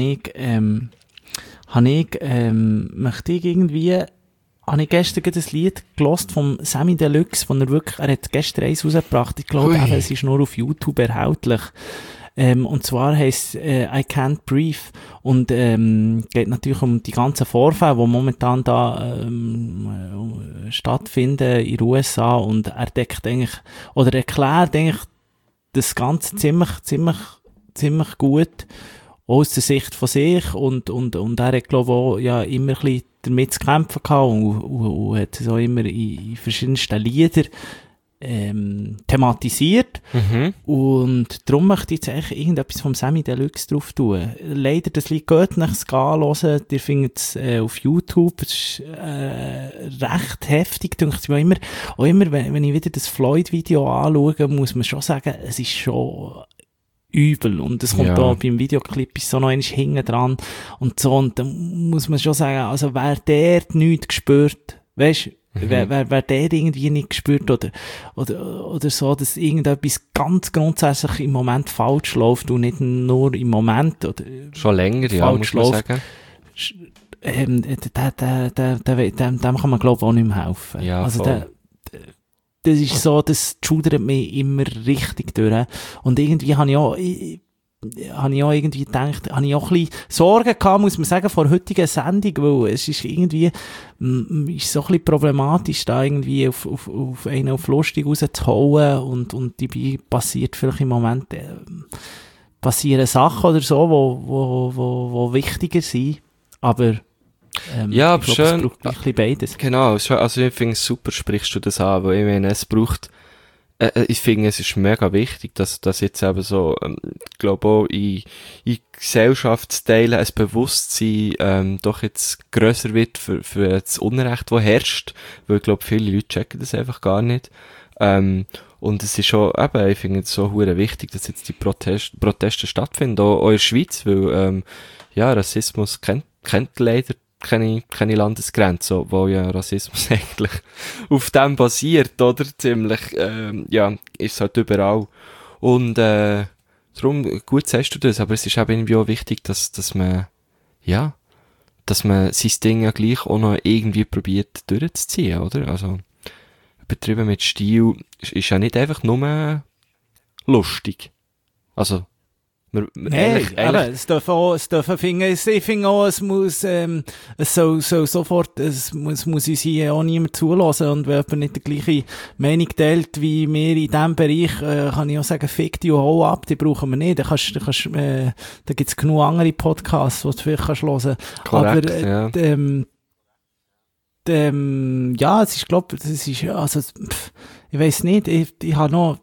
Möchte ich irgendwie, habe ich gestern ein Lied gelost vom Sammy Deluxe, er hat gestern eins rausgebracht, ich glaube, es ist nur auf YouTube erhältlich. Und zwar heisst I Can't Breathe und geht natürlich um die ganzen Vorfälle, die momentan da stattfinden in den USA, und er deckt eigentlich, oder erklärt eigentlich das Ganze ziemlich gut aus der Sicht von sich, und er hat, glaube ich, auch ja immer ein bisschen damit zu kämpfen gehabt und hat so immer in verschiedensten Liedern thematisiert. Und darum möchte ich jetzt eigentlich irgendetwas vom Sammy Deluxe drauf tun. Leider, das Lied geht nicht, es hören. Ihr findet es auf YouTube. Es ist recht heftig, denke ich mir. Auch immer, wenn ich wieder das Floyd-Video anschaue, muss man schon sagen, es ist schon übel. Und es kommt da beim Videoclip ist so noch einmal hinten dran und so. Und dann muss man schon sagen, also wer der nichts gespürt, weißt, wer der irgendwie nicht gespürt oder so, dass irgendetwas ganz grundsätzlich im Moment falsch läuft und nicht nur im Moment oder schon länger, ja, muss man sagen. Dem kann man, glaube ich, auch nicht mehr helfen. Ja, also das ist so, das schudert mich immer richtig durch. Und irgendwie habe ich auch irgendwie gedacht, habe ich auch ein bisschen Sorgen gehabt, muss man sagen, vor der heutigen Sendung, weil es ist irgendwie, ist so ein bisschen problematisch, da irgendwie auf einen auf lustig rauszuhauen und dabei passiert vielleicht im Moment, passieren Sachen oder so, wo wichtiger sind, aber, ja, aber ich glaube, es braucht ein bisschen beides. Genau, also ich finde es super, sprichst du das an, weil ich meine, es braucht, ich finde, es ist mega wichtig, dass jetzt eben so, ich glaube auch in Gesellschaftsteilen ein Bewusstsein doch jetzt grösser wird für das Unrecht, das herrscht, weil ich glaube, viele Leute checken das einfach gar nicht. Und es ist schon, eben, ich finde es so hure wichtig, dass jetzt die Proteste stattfinden, auch in der Schweiz, weil, ja, Rassismus kennt leider keine Landesgrenze, wo ja Rassismus eigentlich auf dem basiert, oder? Ziemlich, ja, ist halt überall. Und darum, gut sagst du das, aber es ist eben irgendwie auch wichtig, dass man sein Ding ja gleich auch noch irgendwie probiert durchzuziehen, oder? Also, übertrieben mit Stil ist ja nicht einfach nur lustig. Also, Nein, aber ich finde auch, es muss uns hier auch niemand zulassen, und wenn jemand nicht die gleiche Meinung teilt wie wir in diesem Bereich, kann ich auch sagen, fick die und hau ab, die brauchen wir nicht. Da gibt's genug andere Podcasts, die du vielleicht kannst hören. Korrekt, aber, ja, es ist, glaube ich, also, ich weiss nicht, ich habe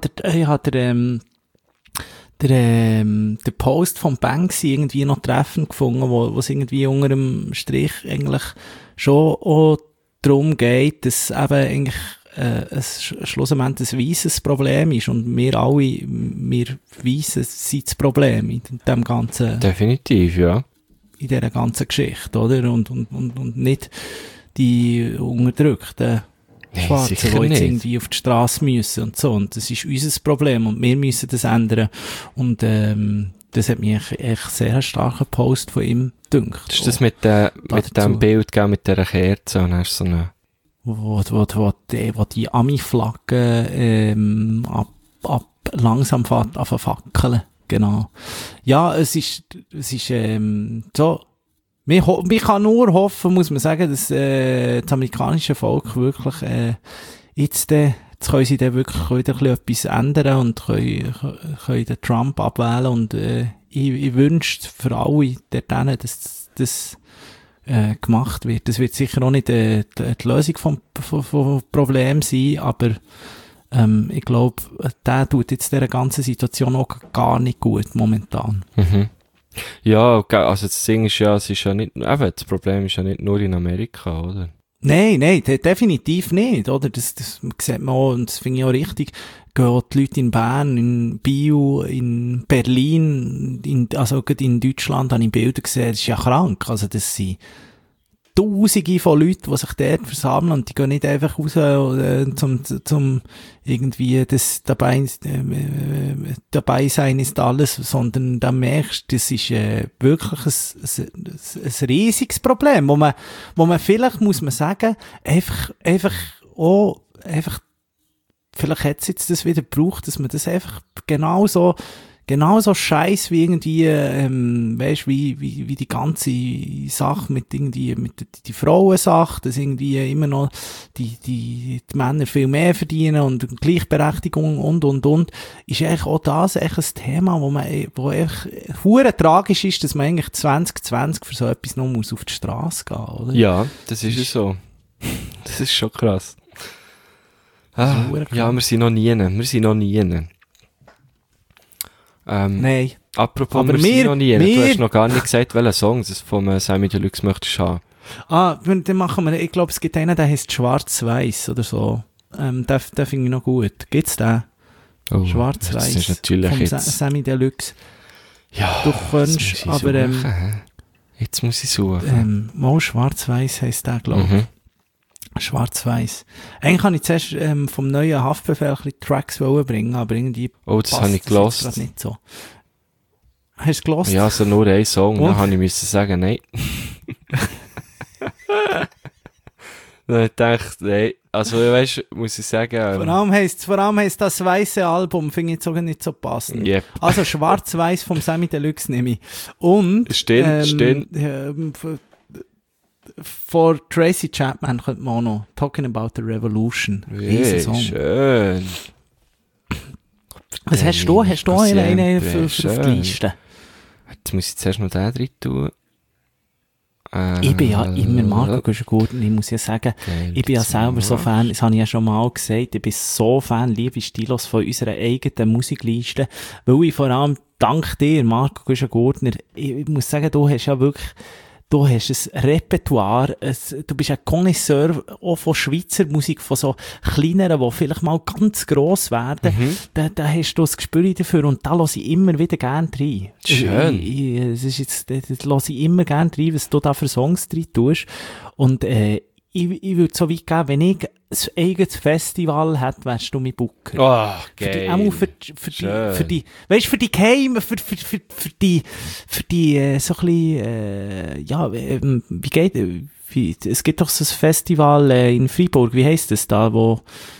den Post vom Banksy irgendwie noch treffend gefunden, wo es irgendwie unter dem Strich eigentlich schon auch darum geht, dass eben eigentlich schlussendlich ein weisses Problem ist, und wir Weisse sind das Problem in dem ganzen... Definitiv, ja. In dieser ganzen Geschichte, oder? Und nicht die Unterdrückten. Schwarze, die jetzt irgendwie auf die Straße müssen und so. Und das ist unser Problem und wir müssen das ändern. Und das hat mich echt sehr starker Post von ihm gedünkt. Ist das mit dem Bild, mit dieser Kerze, und hast so eine... Wo die Ami-Flagge langsam fährt an fackeln. Genau. Ja, es ist so... Man kann nur hoffen, muss man sagen, dass das amerikanische Volk wirklich jetzt können sie dann wirklich wieder etwas ändern und können den Trump abwählen, und ich wünsche für alle dort, dass das gemacht wird. Das wird sicher auch nicht die Lösung vom Problem sein, aber ich glaube, der tut jetzt dieser ganzen Situation auch gar nicht gut momentan. Mhm. Ja, also das Ding ist ja, es ist ja nicht, eben, das Problem ist ja nicht nur in Amerika, oder? Nein, definitiv nicht, oder? Das sieht man auch, und das finde ich auch richtig. Gehen auch die Leute in Bern, in Biel, in Berlin, also gerade in Deutschland habe ich Bilder gesehen, das ist ja krank. Also das sind Tausende von Leuten, die sich dort versammeln, und die gehen nicht einfach raus, zum irgendwie das dabei sein ist alles, sondern dann merkst du, das ist wirklich ein riesiges Problem, wo man vielleicht, muss man sagen, einfach vielleicht hat es jetzt das wieder gebraucht, dass man das einfach genauso scheiß wie irgendwie, weisst, wie die ganze Sache mit irgendwie, mit die Frauensache, dass irgendwie immer noch die Männer viel mehr verdienen und Gleichberechtigung und, ist eigentlich auch das echt ein Thema, wo echt hure tragisch ist, dass man eigentlich 2020 für so etwas noch muss auf die Straße gehen, oder? Ja, das ist es so. Das ist schon krass. Ah, ja, wir sind noch nie. Nein. Apropos, aber wir sind noch nie. Du hast noch gar nicht gesagt, welchen Song du von Samy Deluxe möchtest haben. Dann machen wir, ich glaube, es gibt einen, der heisst Schwarz-Weiß oder so. Den finde ich noch gut. Gibt's den? Oh, Schwarz-Weiß. Das ist natürlich vom jetzt... Samy Deluxe. Ja, du kannst, aber... jetzt muss ich suchen. Mal Schwarz-Weiß heisst der, glaube ich. Schwarz-Weiß. Eigentlich kann ich zuerst vom neuen Haftbefehl ein bisschen Tracks bringen, aber irgendwie das habe ich gelost. Das nicht so. Hast du gelost? Ja, also nur ein Song, dann habe ich müssen sagen, nein. Dann dachte nein. Also, weißt, muss ich sagen... Vor allem heisst das weiße Album, finde ich sogar nicht so passend. Yep. Also, Schwarz-Weiß vom Samy Deluxe nehme ich. Und... Stimmt. Vor Tracy Chapman könnte man auch noch Talking About the Revolution. Schön. Was hast du? Hast du eine für die Liste? Jetzt muss ich zuerst noch den drin tun. Ich bin ja immer Marco Güschen-Gurtner, ich muss ja sagen, ich bin ja selber so Fan, das habe ich ja schon mal gesagt, ich bin so Fan, liebe Stilos, von unserer eigenen Musikliste, weil ich vor allem dank dir, Marco Güschen-Gurtner, ich muss sagen, du hast ja wirklich... Du hast ein Repertoire, du bist ein Connoisseur auch von Schweizer Musik, von so kleineren, die vielleicht mal ganz gross werden. Da hast du das Gespür dafür, und da höre ich immer wieder gerne rein. Schön. Da höre ich immer gerne rein, was du da für Songs drin tust. Und ich würde so weit geben, wenn ich ein eigenes Festival hätte, wärst du mein Booker. Oh, geil. Für die, weißt du, für die Geheime, für die, so ein bisschen, wie geht, es gibt doch so ein Festival in Freiburg, wie heisst das da, wo,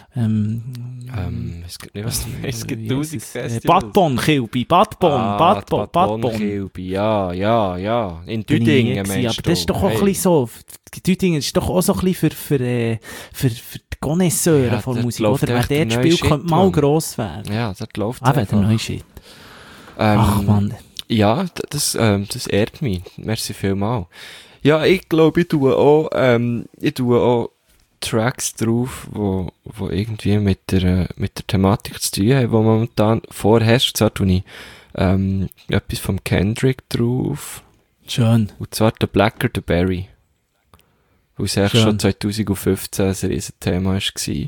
es gibt nicht, was du meinst, es gibt 1000 Festivals. Badbon, Kilby, Badbon. Kilby, ja. In Düdingen, meinst du? Aber das ist doch auch ein bisschen so, Düdingen ist doch auch so ein bisschen für die Connoisseure von Musik, oder? Wer dort spielt, könnte mal gross werden. Ja, das läuft einfach. Der neue Shit. Ach, Mann. Ja, das ehrt mich. Merci vielmals. Ja, ich glaube, ich tue auch Tracks drauf, wo irgendwie mit der Thematik zu tun haben, die momentan vorherrscht. Zwar tue ich etwas vom Kendrick drauf. Schön. Und zwar der Blacker the Berry. Weil es eigentlich schon 2015 ein riesen Thema war.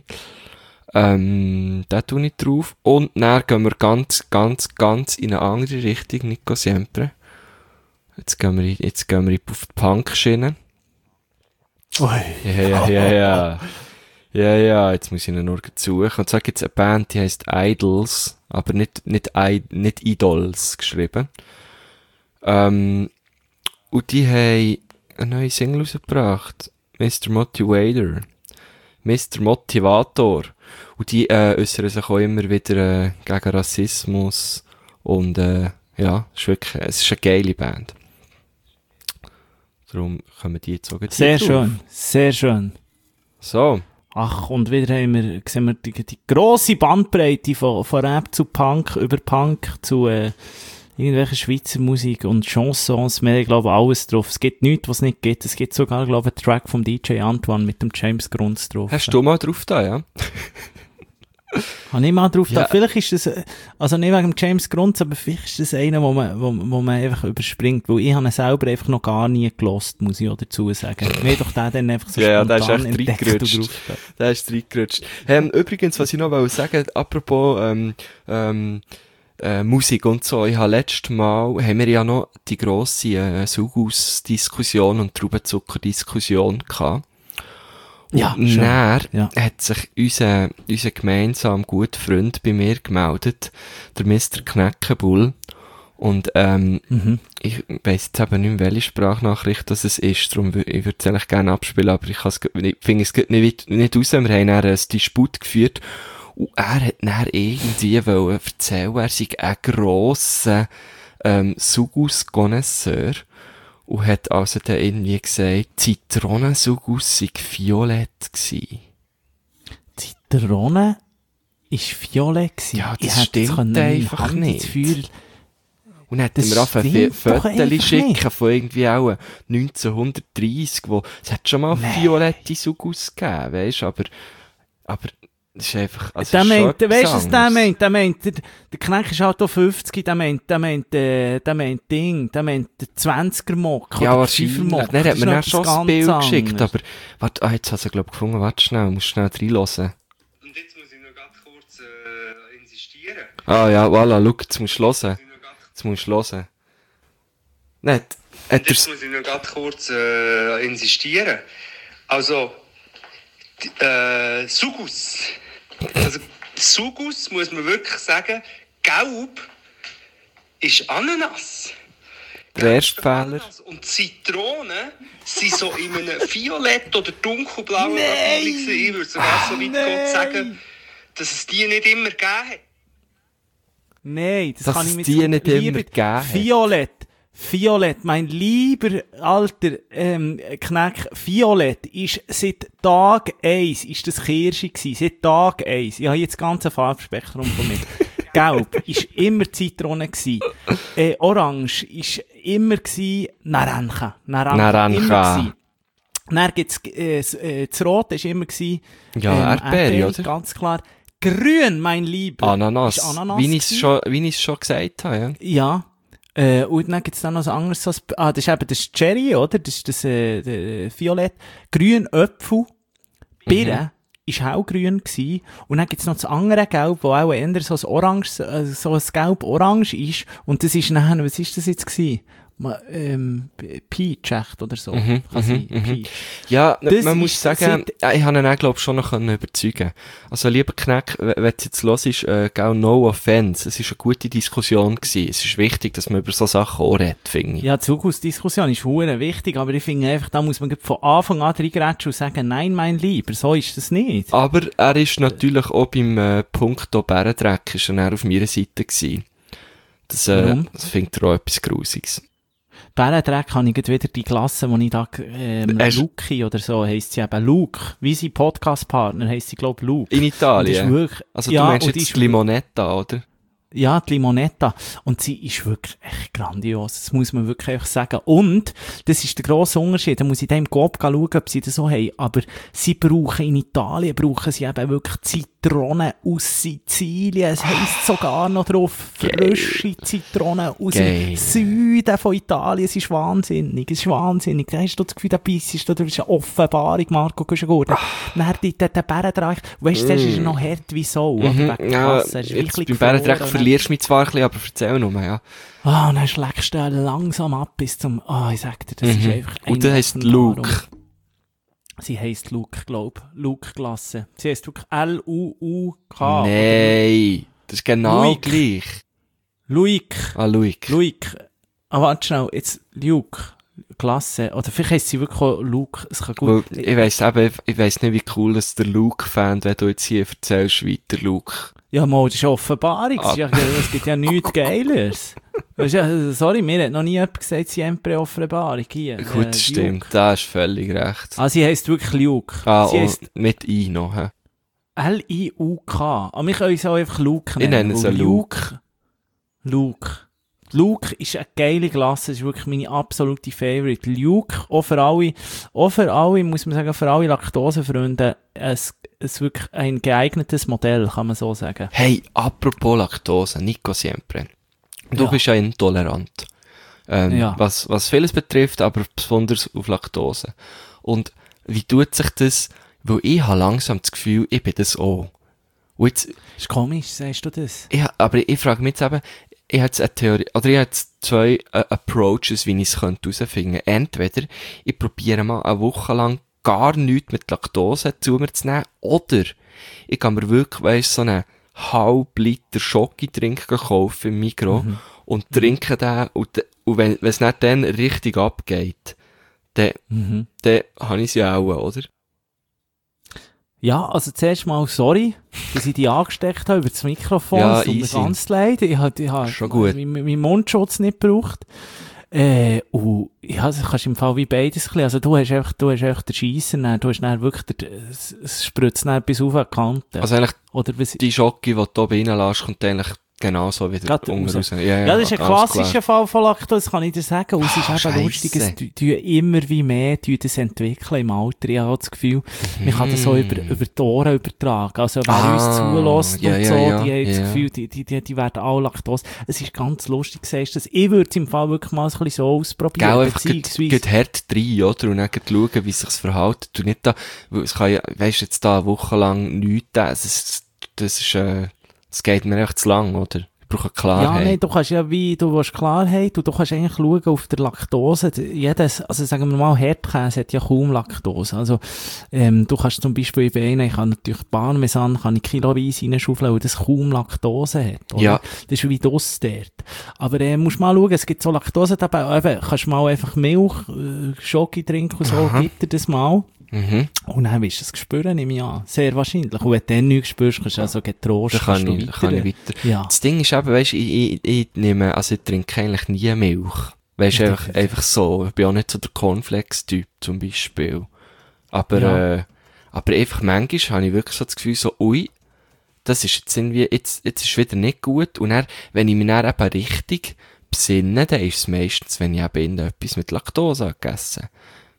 Da tue ich drauf. Und dann gehen wir ganz in eine andere Richtung, Nico Siempre. Jetzt gehen wir auf die Punk-Schiene. Ja, jetzt muss ich ihn nur suchen. Und zwar gibt es eine Band, die heisst Idols, aber nicht Idols geschrieben. Und die haben eine neue Single rausgebracht. Mr. Motivator. Und die äußern sich auch immer wieder gegen Rassismus. Und es ist eine geile Band. Darum kommen die jetzt auch sehr schön, sehr schön. So. Ach, und wieder sehen wir die grosse Bandbreite von Rap zu Punk, über Punk zu irgendwelcher Schweizer Musik und Chansons. Wir haben, glaube ich, alles drauf. Es gibt nichts, was es nicht gibt. Es gibt sogar, glaube ich, einen Track vom DJ Antoine mit dem James Grunz drauf. Hast du mal drauf da, ja? Habe ich mal drauf da. Vielleicht ist das, also nicht wegen dem James Grunz, aber vielleicht ist das einer, wo man einfach überspringt, weil ich habe ihn selber einfach noch gar nie gelost, muss ich auch dazu sagen. Mir doch der dann einfach so spontan entdeckt und drauf. Der ist reingerutscht. Übrigens, was ich noch sagen, apropos Musik und so, ich habe letztes Mal, haben wir ja noch die grosse Sugus-Diskussion und Traubenzucker-Diskussion gehabt. Ja, und dann hat sich unser gemeinsam guter Freund bei mir gemeldet, der Mr. Knäckebull. Und ich weiss jetzt eben nicht mehr, welche Sprachnachricht das es ist, darum ich würde es eigentlich gerne abspielen, aber ich finde es nicht raus. Wir haben dann einen Disput geführt und er hat dann irgendwie erzählen, er sei ein grosser Sugus-Connoisseur. Und hat also dann irgendwie gesagt, Zitronensugus sei violett gsi. Zitrone ist violett gsi? Ja, das stimmt einfach nicht. Und dann hat er mir einfach Fotos schicken von irgendwie auch 1930, wo es hat schon mal violette Sugus gegeben, weisst, aber das ist einfach, also der meint, weißt du, was der meint? Der meint, der Knecht ist halt auch 50, der meint 20er Mock. Ja, wahrscheinlich. Dann hat mir dann schon das Bild geschickt, aber, warte, jetzt hat er, glaube ich, gefunden, warte schnell, musst schnell reinhören. Und jetzt muss ich noch ganz kurz, insistieren. Ah, ja, voilà, schau, jetzt musst du hören. Nicht. Und jetzt muss ich noch ganz kurz, insistieren. Also, Sugus. Also, Sugus, muss man wirklich sagen, gelb ist Ananas. Der erste Fehler. Und Zitronen sind so in einem violett oder dunkelblauen Papier. Ich würde sogar so weit gehen sagen, dass es die nicht immer gegeben hat. Nein, das kann ich mit die nicht immer gegeben. Violett, mein lieber alter Kneck, Violett ist seit Tag 1, ist das Kirsche gsi, seit Tag 1. Ich habe jetzt das ganze Farbspektrum von mir. Gelb ist immer Zitrone gsi. Orange ist immer gsi, Naranja. Immer. Dann gibt's, das Rot ist immer gsi, Erdbeere, oder? Ganz klar. Grün, mein Lieber. Ananas. Wie ich es schon gesagt habe, ja. Und dann gibt's dann noch so anderes, das ist eben das Cherry, oder? Das ist das, Violett. Grün Äpfel. Birne ist hellgrün gsi. Und dann gibt's noch das andere Gelb, wo auch eher so ein Orange, so ein Gelb-Orange ist. Und das ist nachher, was ist das jetzt gsi? Peach echt oder so. Kann sein, Peach. Ja, Das man muss ist sagen, ich habe ihn auch, glaube ich, schon noch überzeugen. Also, lieber Kneck, wenn du jetzt los ist, no offense. Es ist eine gute Diskussion gewesen. Es ist wichtig, dass man über so Sachen auch redet, finde ich. Ja, die Zukunftsdiskussion ist verdammt wichtig, aber ich finde einfach, da muss man von Anfang an reingrätschen und sagen, nein, mein Lieber, so ist das nicht. Aber er ist natürlich auch beim Punkt Bärendreck, ist er auf meiner Seite gewesen. Das findet er auch etwas Grusiges. Bärendreck habe ich wieder die Klasse, die ich da, Luki oder so heisst sie eben, Luke, wie sein Podcast-Partner heisst sie, glaube ich, Luke. In Italien? Wirklich, also du meinst jetzt die Limonetta, oder? Ja, die Limonetta. Und sie ist wirklich echt grandios. Das muss man wirklich einfach sagen. Und, das ist der grosse Unterschied. Da muss ich dann im Coop schauen, ob sie das so haben. Aber sie brauchen in Italien, eben wirklich Zitronen aus Sizilien. Es heisst sogar noch drauf, frische Zitronen aus dem Süden von Italien. Es ist wahnsinnig. Da hast du das Gefühl, da bist du, das ist eine Offenbarung, Marco Guschengurten. Dann der Bärendreck. Weißt du, das ist noch hart wie so. Beim Bärendreck verlierst du mich zwar ein bisschen, aber erzähl nur, ja. Und dann schlägst du langsam ab bis zum, ich sag dir, das ist einfach ein. Und der heisst Luke. Sie heisst Luke, Luke-Klasse. Sie heisst wirklich L-U-U-K. Nein, das ist genau gleich. Luke. Luke. Aber warte schnell, jetzt Luke. Klasse. Oder vielleicht heisst sie wirklich auch Luke. Es kann gut. Ich weiss nicht, wie cool das der Luke fand, wenn du jetzt hier erzählst, weiter Luke. Ja, mal, das ist eine Offenbarung. Es gibt ja nichts Geiles. Sorry, mir hat noch nie jemand gesagt, sie haben eine Offenbarung hier. Gut, das stimmt. Da hast du völlig recht. Sie heisst wirklich Luke. Sie heisst mit I noch, hä? L-I-U-K. Aber wir können es auch einfach Luke nennen. Ich nenne es Luke. Luke ist eine geile Klasse, das ist wirklich meine absolute Favorite. Luke, auch für alle, muss man sagen, für alle Laktosefreunde, es wirklich ein geeignetes Modell, kann man so sagen. Hey, apropos Laktose, Nico Siempre. Du bist ja intolerant. Was vieles betrifft, aber besonders auf Laktose. Und wie tut sich das, weil ich habe langsam das Gefühl, ich bin das auch. Und jetzt, das ist komisch, sagst du das? Aber ich frage mich jetzt eben, ich habe jetzt eine Theorie, oder ich habe jetzt zwei Approaches, wie ich es herausfinden könnte. Entweder ich probiere mal eine Woche lang gar nichts mit Laktose zu mir zu nehmen, oder ich kann mir wirklich, so einen halb Liter Schoki-Drink kaufen im Mikro und trinke den, und wenn es nicht dann richtig abgeht, dann habe ich es ja auch, oder? Ja, also zuerst mal sorry, dass ich dich angesteckt habe über das Mikrofon. Ja, es tut mir ganz leid. Ich habe meinen Mundschutz nicht gebraucht. Und ja, das kannst du im Fall wie beides ein bisschen. Also du hast einfach den Scheisser, du hast dann wirklich, es spritzt dann bis auf die Kante. Also eigentlich, oder die Schoki, die du oben reinlässt, kommt eigentlich genauso wieder unten raus. Ja, das ist ein klassischer Fall von Laktose, das kann ich dir sagen. Und es ist eben lustig, es immer wie mehr das entwickeln im Alter. Ich habe das Gefühl, man kann das so über die Ohren übertragen. Also wer uns zulässt die haben das Gefühl, die werden alle Laktose. Es ist ganz lustig, sagst du das. Ich würde es im Fall wirklich mal ein bisschen so ausprobieren. Geht hart rein, oder? Und dann schauen, wie es sich verhält. Du nicht da, weil es kann ja, weisst jetzt da eine Woche lang nichts, das geht mir echt zu lang, oder? Ich brauche Klarheit. Ja, nein, du kannst ja du willst Klarheit und du kannst eigentlich schauen auf der Laktose. Also sagen wir mal, Herdkäse hat ja kaum Laktose. Also, du kannst zum Beispiel bei einem, ich kann natürlich Parmesan, kiloweise reinschaufeln, weil das kaum Laktose hat, oder? Ja. Das ist wie das dort. Aber, musst mal schauen, es gibt so Laktose dabei, eben, kannst mal einfach Milch, Schoki trinken und so, gib dir das mal. Und dann wirst du es spüren, nehme ich an. Sehr wahrscheinlich. Und wenn du dann nichts spürst, kannst du also getrost kann ich weiter. Ja. Das Ding ist eben, weisst, ich trinke eigentlich nie Milch. Weisst, einfach so. Ich bin auch nicht so der Cornflakes-Typ, zum Beispiel. Aber einfach manchmal habe ich wirklich so das Gefühl, so, ui, das ist jetzt irgendwie, jetzt ist wieder nicht gut. Und dann, wenn ich mich dann eben richtig besinne, dann ist es meistens, wenn ich eben etwas mit Laktose gegessen habe.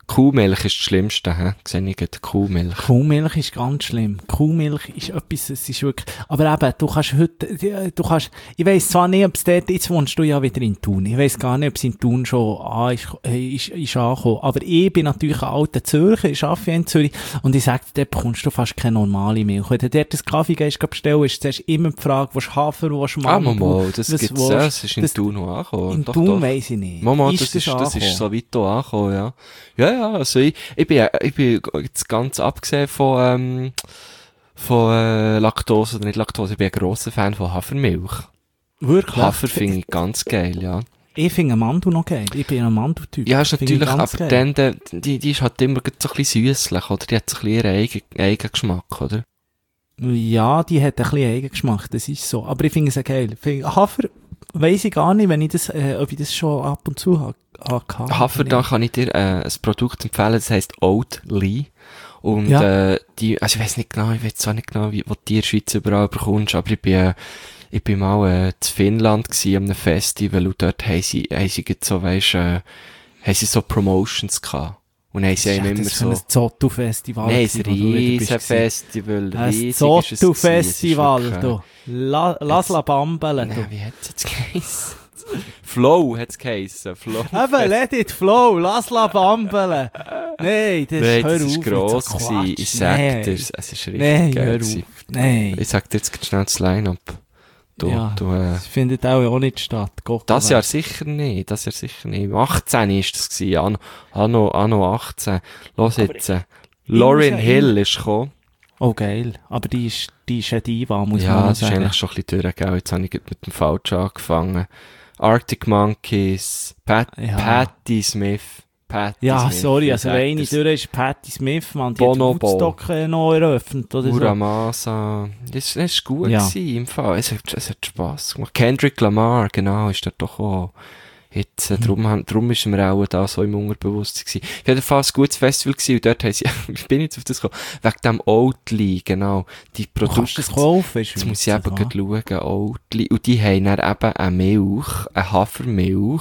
Kuhmilch ist das Schlimmste, hä? Sehe ich gerade, Kuhmilch. Kuhmilch ist ganz schlimm. Kuhmilch ist etwas, es ist wirklich, aber eben, du kannst heute, ich weiss zwar nicht, ob es dort, jetzt wohnst du ja wieder in Thun. Ich weiss gar nicht, ob es in Thun schon ist angekommen. Aber ich bin natürlich ein alter Zürcher, ich arbeite in Zürich, und ich sage dir, dort bekommst du fast keine normale Milch. Wenn du dort das Kaffee gehst, bestellen, ist zuerst immer die Frage, willst du Hafer, willst du Mandel? Das gibt's ja, das ist in Thun noch angekommen. In Thun weiss ich nicht. Mama, das ist so weit hier angekommen, ja. Ja, also ich bin jetzt ganz abgesehen von Laktose oder nicht Laktose, ich bin ein grosser Fan von Hafermilch. Wirklich? Hafer finde ich ganz geil, ja. Ich finde Mandel noch geil. Ich bin ein Mandeltyp. Ja, ist natürlich, aber dann, die ist halt immer so ein bisschen süsslich, oder? Die hat so ein bisschen ihren eigenen Geschmack, oder? Ja, die hat ein bisschen Eigengeschmack, das ist so. Aber ich finde es geil. Hafer weiss ich gar nicht, wenn ich das, ob ich das schon ab und zu habe. Hafer, da kann ich dir ein Produkt empfehlen, das heisst Oatly. Und also ich weiss nicht genau, zwar nicht genau, wo du die in der Schweiz überall bekommst, aber ich bin mal zu Finnland gsi an einem Festival, und dort haben sie so, haben sie so Promotions gehabt. Und haben sie einem immer so... ein Zottu-Festival. Nein, ein Riesen-Festival. Ein Zottu-Festival, du. Lass la bambeln, du. Wie hat's jetzt geheissen? Flow hat's geheissen. Flow. Eben, let it flow, lass la bambeln. Nein, das ist gross gewesen. Ich sag dir, es ist richtig geil gewesen. Nein. Ich sag dir jetzt schnell das Line-Up. Das findet auch nicht statt. Das Jahr sicher nicht. Im 18 ist das gewesen. Anno 18. Los jetzt. Lauryn Hill ist gekommen. Oh, geil. Aber die ist eine Diva, muss man sagen. Ja, das ist eigentlich schon ein bisschen durchgegangen. Jetzt habe ich mit dem Falschen angefangen. Arctic Monkeys, Patti Smith. Sorry, also eine durch ist Patti Smith, man, die hat Woodstock noch eröffnet, oder Muramasa. Das ist gut gewesen, im Fall. Es hat Spass gemacht. Kendrick Lamar, genau, ist dort doch auch. Jetzt, drum ist mir auch da so im Unterbewusstsein gewesen. Auf jeden Fall ein gutes Festival gewesen, und dort haben sie, ich bin jetzt auf das gekommen, wegen dem Oatly, genau, die Produkte. Kannst du das kaufen? Jetzt muss ich eben gerade schauen, Oatly, und die haben dann eben eine Hafermilch,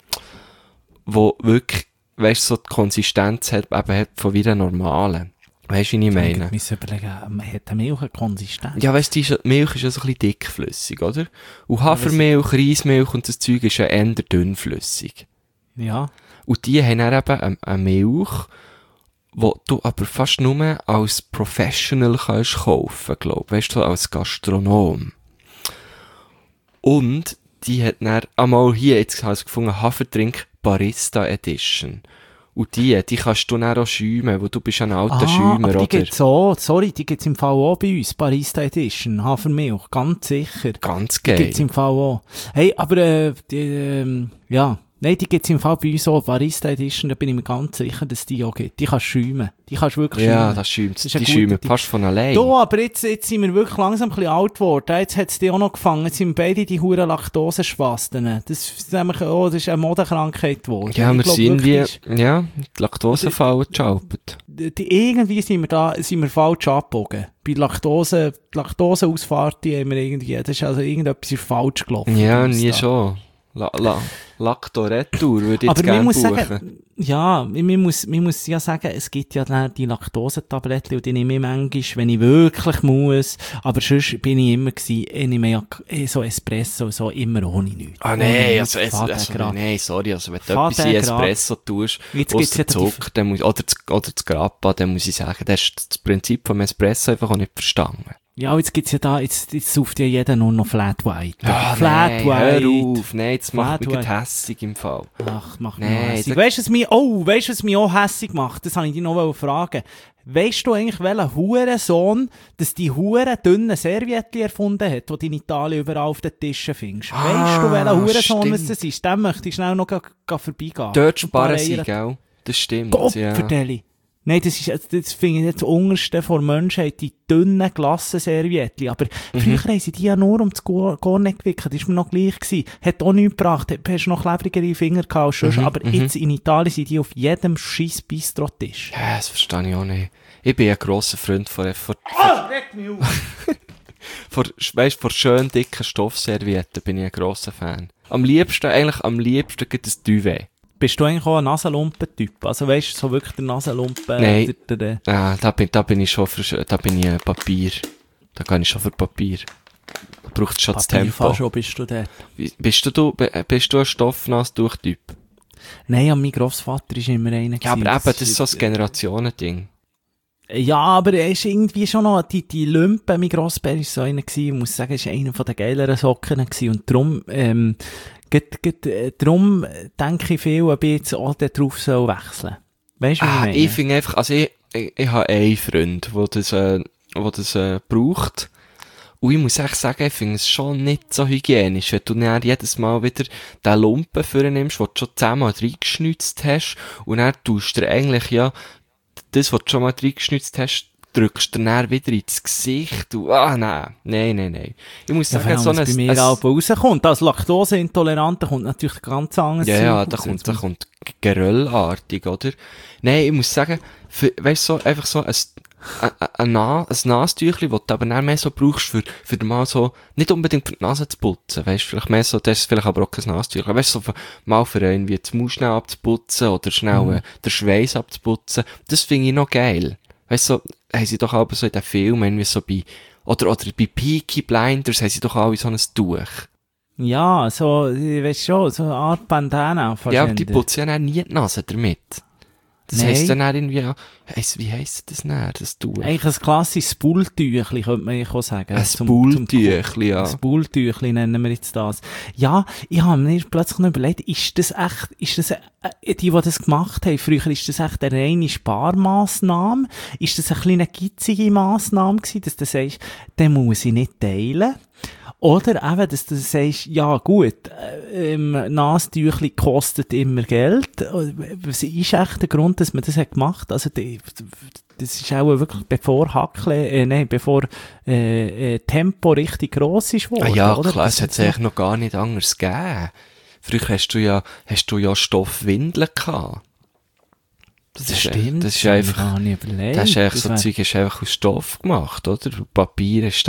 wo wirklich, weißt du, so die Konsistenz hat von wie einer normalen. Weißt du, wie ich meine? Ich muss überlegen, hat eine Milch eine Konsistenz? Ja, weißt du, Milch ist ja so ein bisschen dickflüssig, oder? Und Hafermilch, Reismilch und das Zeug ist ja eher dünnflüssig. Ja. Und die haben dann eben eine Milch, die du aber fast nur als Professional kannst kaufen, glaub. Weißt du, als Gastronom. Und die hat dann einmal hier, jetzt habe ich gefunden, Hafertrink Barista Edition. Und die kannst du dann auch schäumen, wo du bist ein alter Schäumer, aber die oder? Die gibt's im Fall auch bei uns, Barista Edition, Hafermilch, ganz sicher. Ganz geil. Die gibt's im Fall auch. Hey, aber, nein, die gibt's im Fall bei uns auch, Barista Edition, da bin ich mir ganz sicher, dass die auch gibt. Die kannst du schäumen. Die kannst du wirklich schäumen. Ja, das schäumt. Die schäumen fast von allein. Du, aber jetzt sind wir wirklich langsam ein bisschen alt geworden. Jetzt hat's die auch noch gefangen. Jetzt sind beide die huren Laktosenschwasten. Das ist nämlich, das ist eine Modekrankheit geworden. Ja, wir sind die Laktosefallen geschaupert. Irgendwie sind wir falsch abgebogen. Bei Laktoseausfahrt, die haben wir irgendwie, das ist also irgendetwas ist falsch gelaufen. Ja, nie da. Schon. Lacto-Retour würde ich jetzt gerne buchen. Sagen, ja, man muss ja sagen, es gibt ja dann die Laktosetabletten, und die nehme ich manchmal, wenn ich wirklich muss, aber sonst bin ich immer gewesen, ich nehme ja so Espresso, so immer ohne nichts. Nein, nein, sorry, also wenn du etwas in Espresso tust, aus dem Zucker, dann muss, oder das Grappa, dann muss ich sagen, das ist das Prinzip vom Espresso einfach auch nicht verstanden. Ja, jetzt gibt's ja da, jetzt sauft ja jeder nur noch Flat White. Ja, Flat White. Hör auf, nein, jetzt macht mich hässig im Fall. Ach, macht mich hässig. Weißt du, was mich auch hässig macht? Das wollte ich dich noch fragen. Weisst du eigentlich, welcher Hurensohn, dass die huren dünnen Servietten erfunden hat, die du in Italien überall auf den Tischen findest? Weisst du, welcher Hurensohn das ist? Dem möchte ich schnell noch vorbeigehen. Dort sparen sie, gell? Das stimmt, Gottverdeli. Nein, das finde ich das Unterste vor Menschheit, die dünnen Glassenservietten. Aber früher haben sie die ja nur um das Gorn gewickelt. Das war mir noch gleich gewesen. Hat auch nichts gebracht. Hast noch klebrigere Finger gehabt als sonst. Aber jetzt in Italien sind die auf jedem scheiß Bistro-Tisch. Ja, das verstehe ich auch nicht. Ich bin ein grosser Freund von reg mich auf! vor schön dicken Stoffservietten bin ich ein grosser Fan. Am liebsten gibt es Duvet. bist du eigentlich auch ein Nasenlumpen-Typ? Also weißt du, so wirklich der Nasenlumpen? Nein. Da bin ich schon da bin ich Papier. Da gehe ich schon für Papier. Da braucht es schon das Tempo. Schon bist du dort. Bist du ein Stoffnasentuch-Typ? Nein, ja, mein Grossvater ist immer einer. Ja, aber eben, das ist so ein Generationending. Ja, aber er ist irgendwie schon noch, die Lumpen, mein Grossbär ist so einer gewesen, ich muss sagen, er war einer von den geileren Socken gewesen, und darum denke ich viel, ob ich jetzt auch darauf soll wechseln. Weißt du, was ich meine? Ich finde einfach, also ich habe einen Freund, der das braucht. Und ich muss echt sagen, ich finde es schon nicht so hygienisch, wenn du dann jedes Mal wieder den Lumpen vornimmst, den du schon 10-mal reingeschnitzt hast, und dann tust du eigentlich das, was du schon mal reingeschnitzt hast, drückst du dann wieder ins Gesicht. Und, nein. Ich muss sagen, so bei mir auch rauskommt. Als Laktoseintoleranter kommt natürlich ganz anders. Ja, da kommt geröllartig, oder? Nein, ich muss sagen, weißt du, so, einfach so ein Nasentüchli, das du aber dann mehr so brauchst, für mal so, nicht unbedingt für die Nase zu putzen, weißt du, vielleicht mehr so, das ist vielleicht aber auch kein Nasentüchli, weißt du, so mal für einen wie das Maul schnell abzuputzen, oder schnell den Schweiß abzuputzen, das finde ich noch geil. Weißt du, so, haben sie doch aber so in den Filmen, irgendwie so oder bei Peaky Blinders haben sie doch alle so ein Tuch. Ja, so, ich weiss schon, so eine Art Bandana. Ja, aber die putzen ja nie die Nase damit. Das heisst dann auch irgendwie, wie heisst das denn, das Tuch? Eigentlich ein klassisches Bulltüchli, könnte man auch sagen. Ein Bulltüchli, ja. Ein Bulltüchli nennen wir jetzt das. Ja, ich habe mir plötzlich noch überlegt, ist das die das gemacht haben, früher, ist das echt eine reine Sparmassnahme? Ist das eine kleine gitzige Massnahme gewesen, dass du sagst, den muss ich nicht teilen? Oder eben, dass du sagst, ja gut, Nasentüchli kostet immer Geld. Was ist echt der Grund, dass man das hat gemacht? Also, das ist auch wirklich bevor Tempo richtig gross ist worden. Ja, oder? Klar, es hat es eigentlich noch gar nicht anders gegeben. Früher hast du ja Stoffwindeln gehabt. Das stimmt. Das ist einfach, gar nicht überlegt. Das ist eigentlich so Zeug, ist einfach aus Stoff gemacht, oder? Papier hast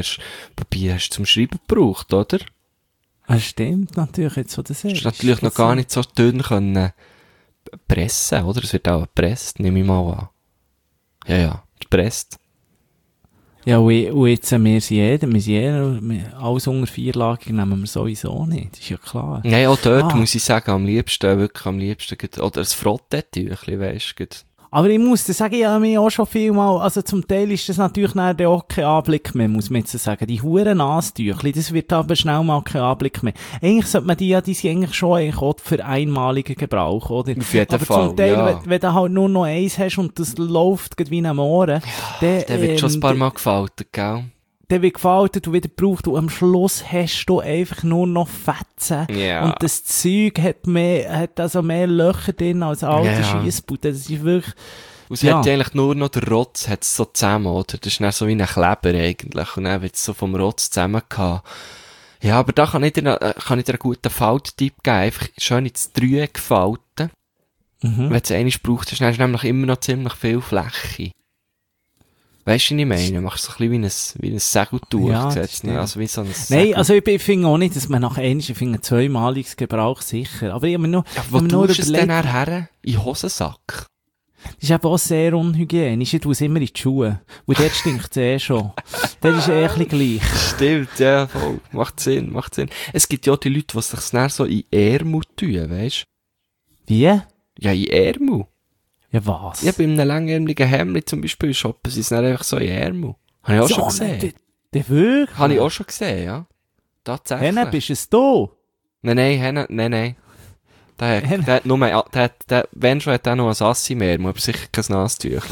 du zum Schreiben gebraucht, oder? Das stimmt natürlich, jetzt so das ist. Du hast natürlich noch gar nicht so dünn können pressen, oder? Es wird auch gepresst, nehme ich mal an. Ja, gepresst. Ja, und jetzt wir sind alles unter 4-lagig nehmen wir sowieso nicht, das ist ja klar. Nein, auch dort muss ich sagen, am liebsten, oder ein Frotteetüchli, weisst du. Aber ich muss dir sagen, ich habe mich auch schon viel mal, also zum Teil ist das natürlich nachher auch kein Anblick mehr, muss man jetzt sagen. Die huren Nasentüchli, das wird aber schnell mal kein Anblick mehr. Eigentlich sollte man die sind eigentlich schon auch für einmaligen Gebrauch, oder? Auf jeden aber Fall, zum Teil, ja. wenn du halt nur noch eins hast und das läuft wie ein Mohren, der wird schon ein paar Mal gefaltet, gell? Der wird gefaltet und wieder gebraucht und am Schluss hast du einfach nur noch Fetzen. Yeah. Und das Zeug hat mehr Löcher drin als alte Schiessbude. Das ist wirklich... Und sie hat eigentlich nur noch den Rotz, hat es so zusammen, oder? Das ist dann so wie ein Kleber eigentlich. Und dann wird es so vom Rotz zusammen gehabt. Ja, aber da kann ich dir einen guten Falttipp geben. Einfach schön ins Dreieck falten. Wenn du es einmal brauchst, dann hast du nämlich immer noch ziemlich viel Fläche. Weisst du, was ich meine? Machst du so ein bisschen wie ein Segeltuch gesetzt, ne? Also wie so ein Nein, also ich finde auch nicht, dass man nach einmal, ich finde zweimaliges Gebrauch sicher. Aber ich habe mir nur, wo tust du es denn her? In den Hosensack? Das ist eben auch sehr unhygienisch. Ich tue es immer in die Schuhe. Und dort stinkt es schon. Das ist ein bisschen gleich. Stimmt, ja, voll. Macht Sinn. Es gibt ja auch die Leute, die sich dann so in Ärmel tun, weisst du? Wie? Ja, in Ärmel. Ja, was? Ja, bei einem langärmeligen Hemd zum Beispiel shoppen sie es dann einfach so in Ärmel. Habe ich auch schon gesehen. Der wirklich? Habe ich auch schon gesehen, ja. Tatsächlich. Henne, bist es du? Nein. Der hat nur, wenn schon, hat er noch ein Assi mehr, aber sicher kein Nasentüchli.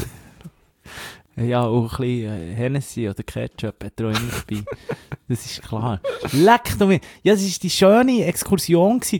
Ja, auch ein bisschen Hennessy oder Ketchup hat er auch immer dabei. Das ist klar. Leck doch mir. Ja, das ist die schöne Exkursion gewesen,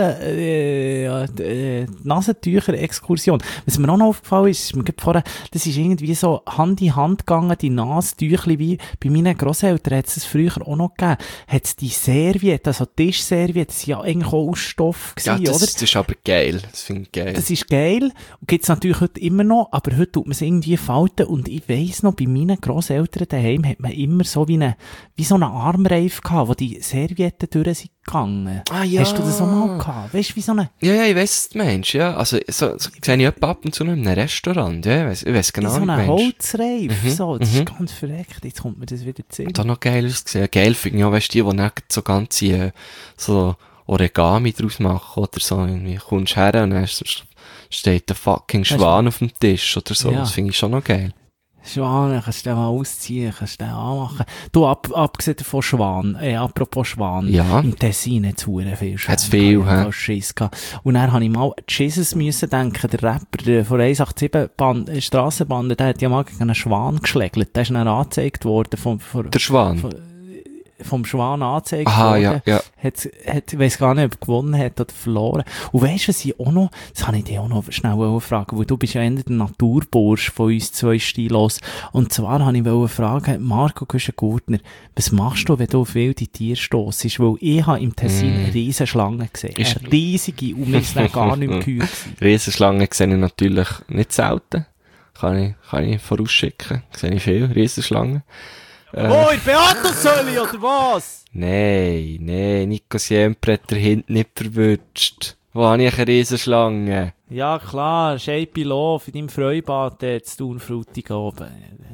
die Nasentücher-Exkursion. Was mir auch noch aufgefallen ist mir vorher, das ist irgendwie so Hand in Hand gegangen, die Nasentüchli, wie bei meinen Grosseltern hat es früher auch noch gegeben. Hat es die Serviette, also Tischserviette, das ist ja eigentlich auch aus Stoff gewesen, ja, oder? Das ist aber geil. Das finde ich geil. Das ist geil. Und gibt's natürlich heute immer noch, aber heute tut man es irgendwie falten und ich ich weiss noch, bei meinen Grosseltern daheim hat man immer so wie so einen Armreif gehabt, wo die Servietten durch sind gegangen. Ah, ja. Hast du das auch mal gehabt? Weißt du, wie so eine... Ja, ich weiss, was du meinst, ja. Also, so sehe ich ab und zu noch in einem Restaurant, ja. Ich weiss genau, wie so was du ein meinst. Holzreif, so. Das ist ganz verreckt. Jetzt kommt mir das wieder zu. Und auch noch geil ausgesehen. Geil finde ich auch, weißt du, die dann ganze, so Origami draus machen oder so. Irgendwie kommst du her und dann steht der fucking Schwan auf dem Tisch oder so. Ja. Das finde ich schon noch geil. Schwan, kannst du den mal ausziehen, kannst du den anmachen. Du, abgesehen von Schwan, apropos Schwan, ja. Im Tessin hat es viel Schwan. Hat's viel, hä? Und dann habe ich mal an Jesus müssen denken, der Rapper der von 187 Strassenbande, der hat ja mal gegen einen Schwan geschlägelt. Der ist dann angezeigt worden der Schwan? Vom Schwan angezeigt worden. Ja. Ich weiss gar nicht, ob er gewonnen hat oder verloren. Und weisst du, was ich auch noch, das habe ich dich auch noch schnell fragen, weil du bist ja eher der Naturbursch von uns zwei Stilos. Und zwar habe ich fragen, Marco Güschen-Gurtner, was machst du, wenn du auf wilde Tiere stossest? Weil ich habe im Tessin eine riesen Schlange gesehen. Eine riesige, und mir ist dann gar nicht mehr gehört. Riesenschlangen sehe ich natürlich nicht selten. Kann ich vorausschicken. Sehe ich viel, Riesenschlangen. Oh, in Beatusöli, oder was? Nein, Nico Siempre hat der Hint nicht verwünscht. Wo habe ich eine Riesenschlange? Ja, klar, Shape Love in deinem Freibad, zu Thun-Frutig oben.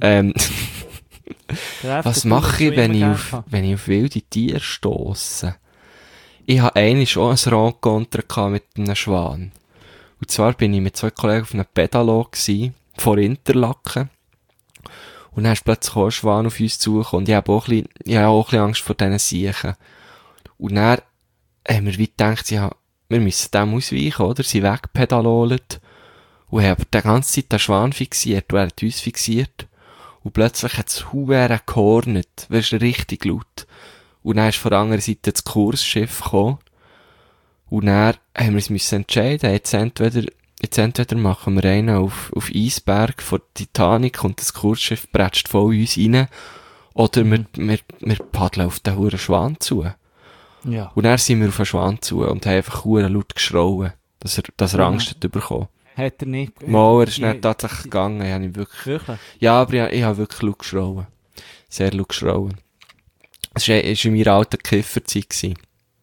Was mache ich, wenn ich auf wilde Tiere stosse? Ich hatte einmal schon ein Rencontre mit einem Schwan. Und zwar bin ich mit 2 Kollegen auf einem Pedalo vor Interlaken. Und dann ist plötzlich auch ein Schwan auf uns zugekommen. Und ich habe auch ein bisschen Angst vor diesen Siechen. Und dann haben wir wie gedacht, ja, wir müssen dem ausweichen, oder? Sie wegpedalolet. Und haben die ganze Zeit den Schwan fixiert. Und er hat uns fixiert. Und plötzlich hat es verdammt gehornet. Das ist richtig laut. Und dann ist von der anderen Seite das Kursschiff gekommen. Und dann haben wir uns entscheiden, jetzt entweder machen wir einen auf Eisberg von Titanic und das Kursschiff prätscht voll uns rein, oder wir paddeln auf den huren Schwan zu. Ja. Und dann sind wir auf den Schwan zu und haben einfach huren laut geschrauen, dass er Angst hat bekommen. Hat er nicht? Mal, er ist nicht tatsächlich gegangen, ich habe wirklich? Ja, aber ich habe wirklich laut geschrauen. Sehr laut geschrauen. Es war in meiner alten Kifferzeit.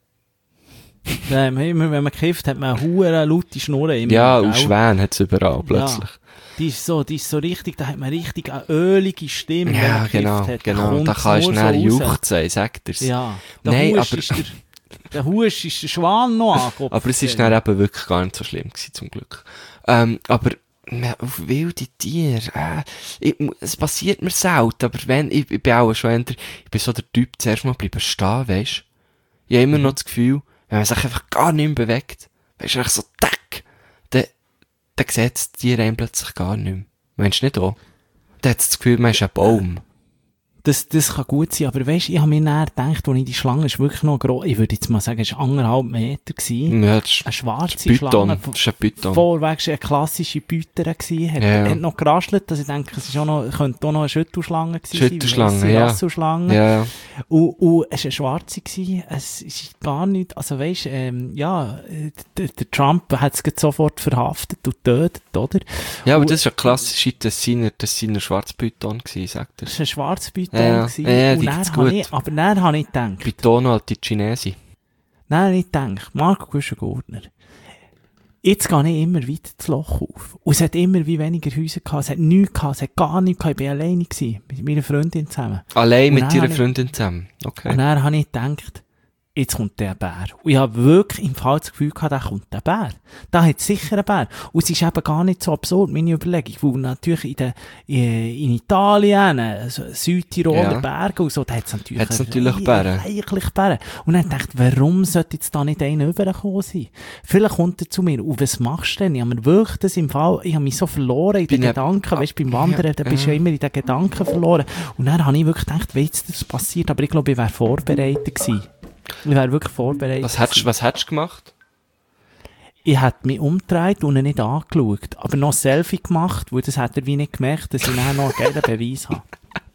Wenn man kifft, hat man eine hure laute Schnurren immer. Ja, und Schwäne hat es überall plötzlich. Ja, die ist so richtig, da hat man richtig eine ölige Stimme. Ja, genau. Da kannst du dann juchzen, sagt er's. Ja. Nein, aber der Husch ist der Schwan noch angekommen. Aber es ist dann eben wirklich gar nicht so schlimm gewesen, zum Glück. Aber auf wilde Tiere, es passiert mir selten, aber ich bin auch schon ich bin so der Typ, zuerst mal bleiben stehen, weisst. Ich habe immer noch das Gefühl, wenn man sich einfach gar nicht mehr bewegt, weisst du, so tack, dann sieht das Tier einem plötzlich gar nicht mehr. Meinst du nicht auch? Dann hat das Gefühl, man ist ein Baum. Das kann gut sein, aber weisst, ich habe mir näher gedacht, als ich die Schlange ist wirklich noch groß, ich würde jetzt mal sagen, es war 1,5 Meter gewesen. Ja, das ist eine schwarze Python. Schlange. Das ist ein Python. Vorweg eine klassische Bütere gewesen. Hat noch geraschelt, dass ich denke, es ist auch noch, könnte auch noch eine Schüttelschlange gewesen sein. Schüttelschlange, ja. Rasselschlange. Ja. Und es war eine schwarze gewesen. Es ist gar nicht, also weisst, der Trump hat es sofort verhaftet und getötet, oder? Ja, aber das war eine klassische Tessiner Schwarzpython gewesen, sagt er. Das ist ein Schwarzpython. Ja, die gibt's gut. Aber dann habe ich gedacht... Pythono halt die Chinesen. Dann habe ich gedacht, Marco Güschen-Gurtner, jetzt gehe ich immer weiter das Loch auf. Und es hat immer wie weniger Häuser gehabt, es hat nichts gehabt, es hat gar nichts gehabt. Ich war alleine gewesen, mit meiner Freundin zusammen. Allein mit deiner Freundin zusammen? Okay. Und dann habe ich gedacht, jetzt kommt der Bär. Und ich habe wirklich im Fall das Gefühl gehabt, da kommt der Bär. Da hat sicher ein Bär. Und es ist eben gar nicht so absurd, meine Überlegung. Weil natürlich in Italien, Südtiroler Berge und so, da hat es natürlich Bären. Reichlich Bären. Und dann dachte ich, warum sollte jetzt da nicht einer rübergekommen sein? Vielleicht kommt er zu mir. Und was machst du denn? Ich habe mir wirklich das im Fall, ich habe mich so verloren in den Gedanken. Weißt du, beim Wandern, da bist du ja immer in den Gedanken verloren. Und dann habe ich wirklich gedacht, wie jetzt das passiert. Aber ich glaube, ich wäre vorbereitet gewesen. Ich wäre wirklich vorbereitet. Was hättest du gemacht? Ich hätte mich umgedreht und ihn nicht angeschaut. Aber noch ein Selfie gemacht, weil das hat er wie nicht gemerkt, dass ich nachher noch einen geilen Beweis habe.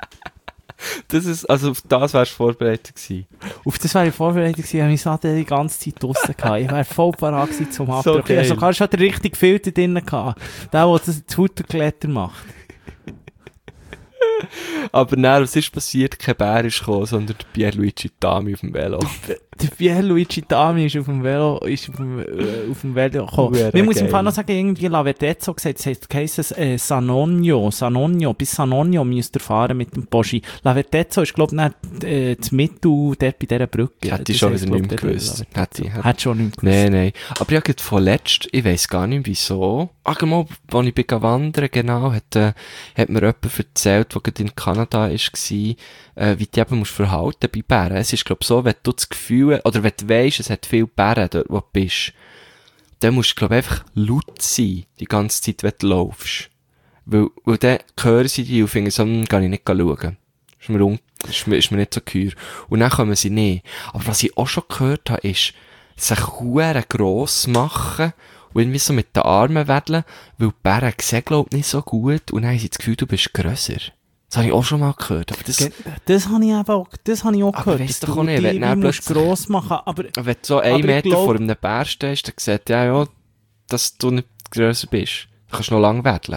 Also auf das wärst du vorbereitet gewesen? Auf das wäre ich vorbereitet gewesen. Ich habe mich so die ganze Zeit draussen gehabt. Ich wäre voll parat gewesen zum Abdruck. So ich hatte sogar schon den richtigen Filter drin gehabt. Der das Futterkletter macht. Aber nein, was ist passiert? Kein Bär ist gekommen, sondern der Pierluigi Tami auf dem Velo. Der Pierluigi Tami ist auf dem Velo gekommen. Wir müssen im Fall noch sagen, irgendwie Lavedezzo gesagt, es heisst Sanonio, bis Sanonio müsst ihr fahren mit dem Poschi. Lavedezzo ist, glaube ich, das Mittel dort bei dieser Brücke. Hätte ich schon wieder nicht mehr gewusst. Hat schon nicht mehr gewusst. Nein. Aber ich habe vorletzt, ich weiss gar nicht wieso, mal, als ich bin wandern, genau, hat mir jemand erzählt, der gerade in Kanada war, wie du dich eben musst verhalten bei Bären. Es ist, glaube ich, so, wenn du das Gefühl, oder wenn du weisst, es hat viele Bären dort, wo du bist, dann musst du, glaube ich, einfach laut sein, die ganze Zeit, wenn du laufst. Weil dann hören sie dich und finden so, kann ich nicht schauen. Ist mir nicht so geheuer. Und dann kommen sie nicht. Aber was ich auch schon gehört habe, ist, sich verdammt gross machen und irgendwie so mit den Armen wedeln, weil die Bären sehen, glaube ich, nicht so gut und dann haben sie das Gefühl, du bist grösser. Das habe ich auch schon mal gehört. Aber das habe ich auch gehört. Weiss doch auch nicht, wenn du musst gross machen, aber wenn du so 1 Meter vor einem Bär stehst, dann sieht ja, dass du nicht grösser bist. Du kannst noch lange wedeln.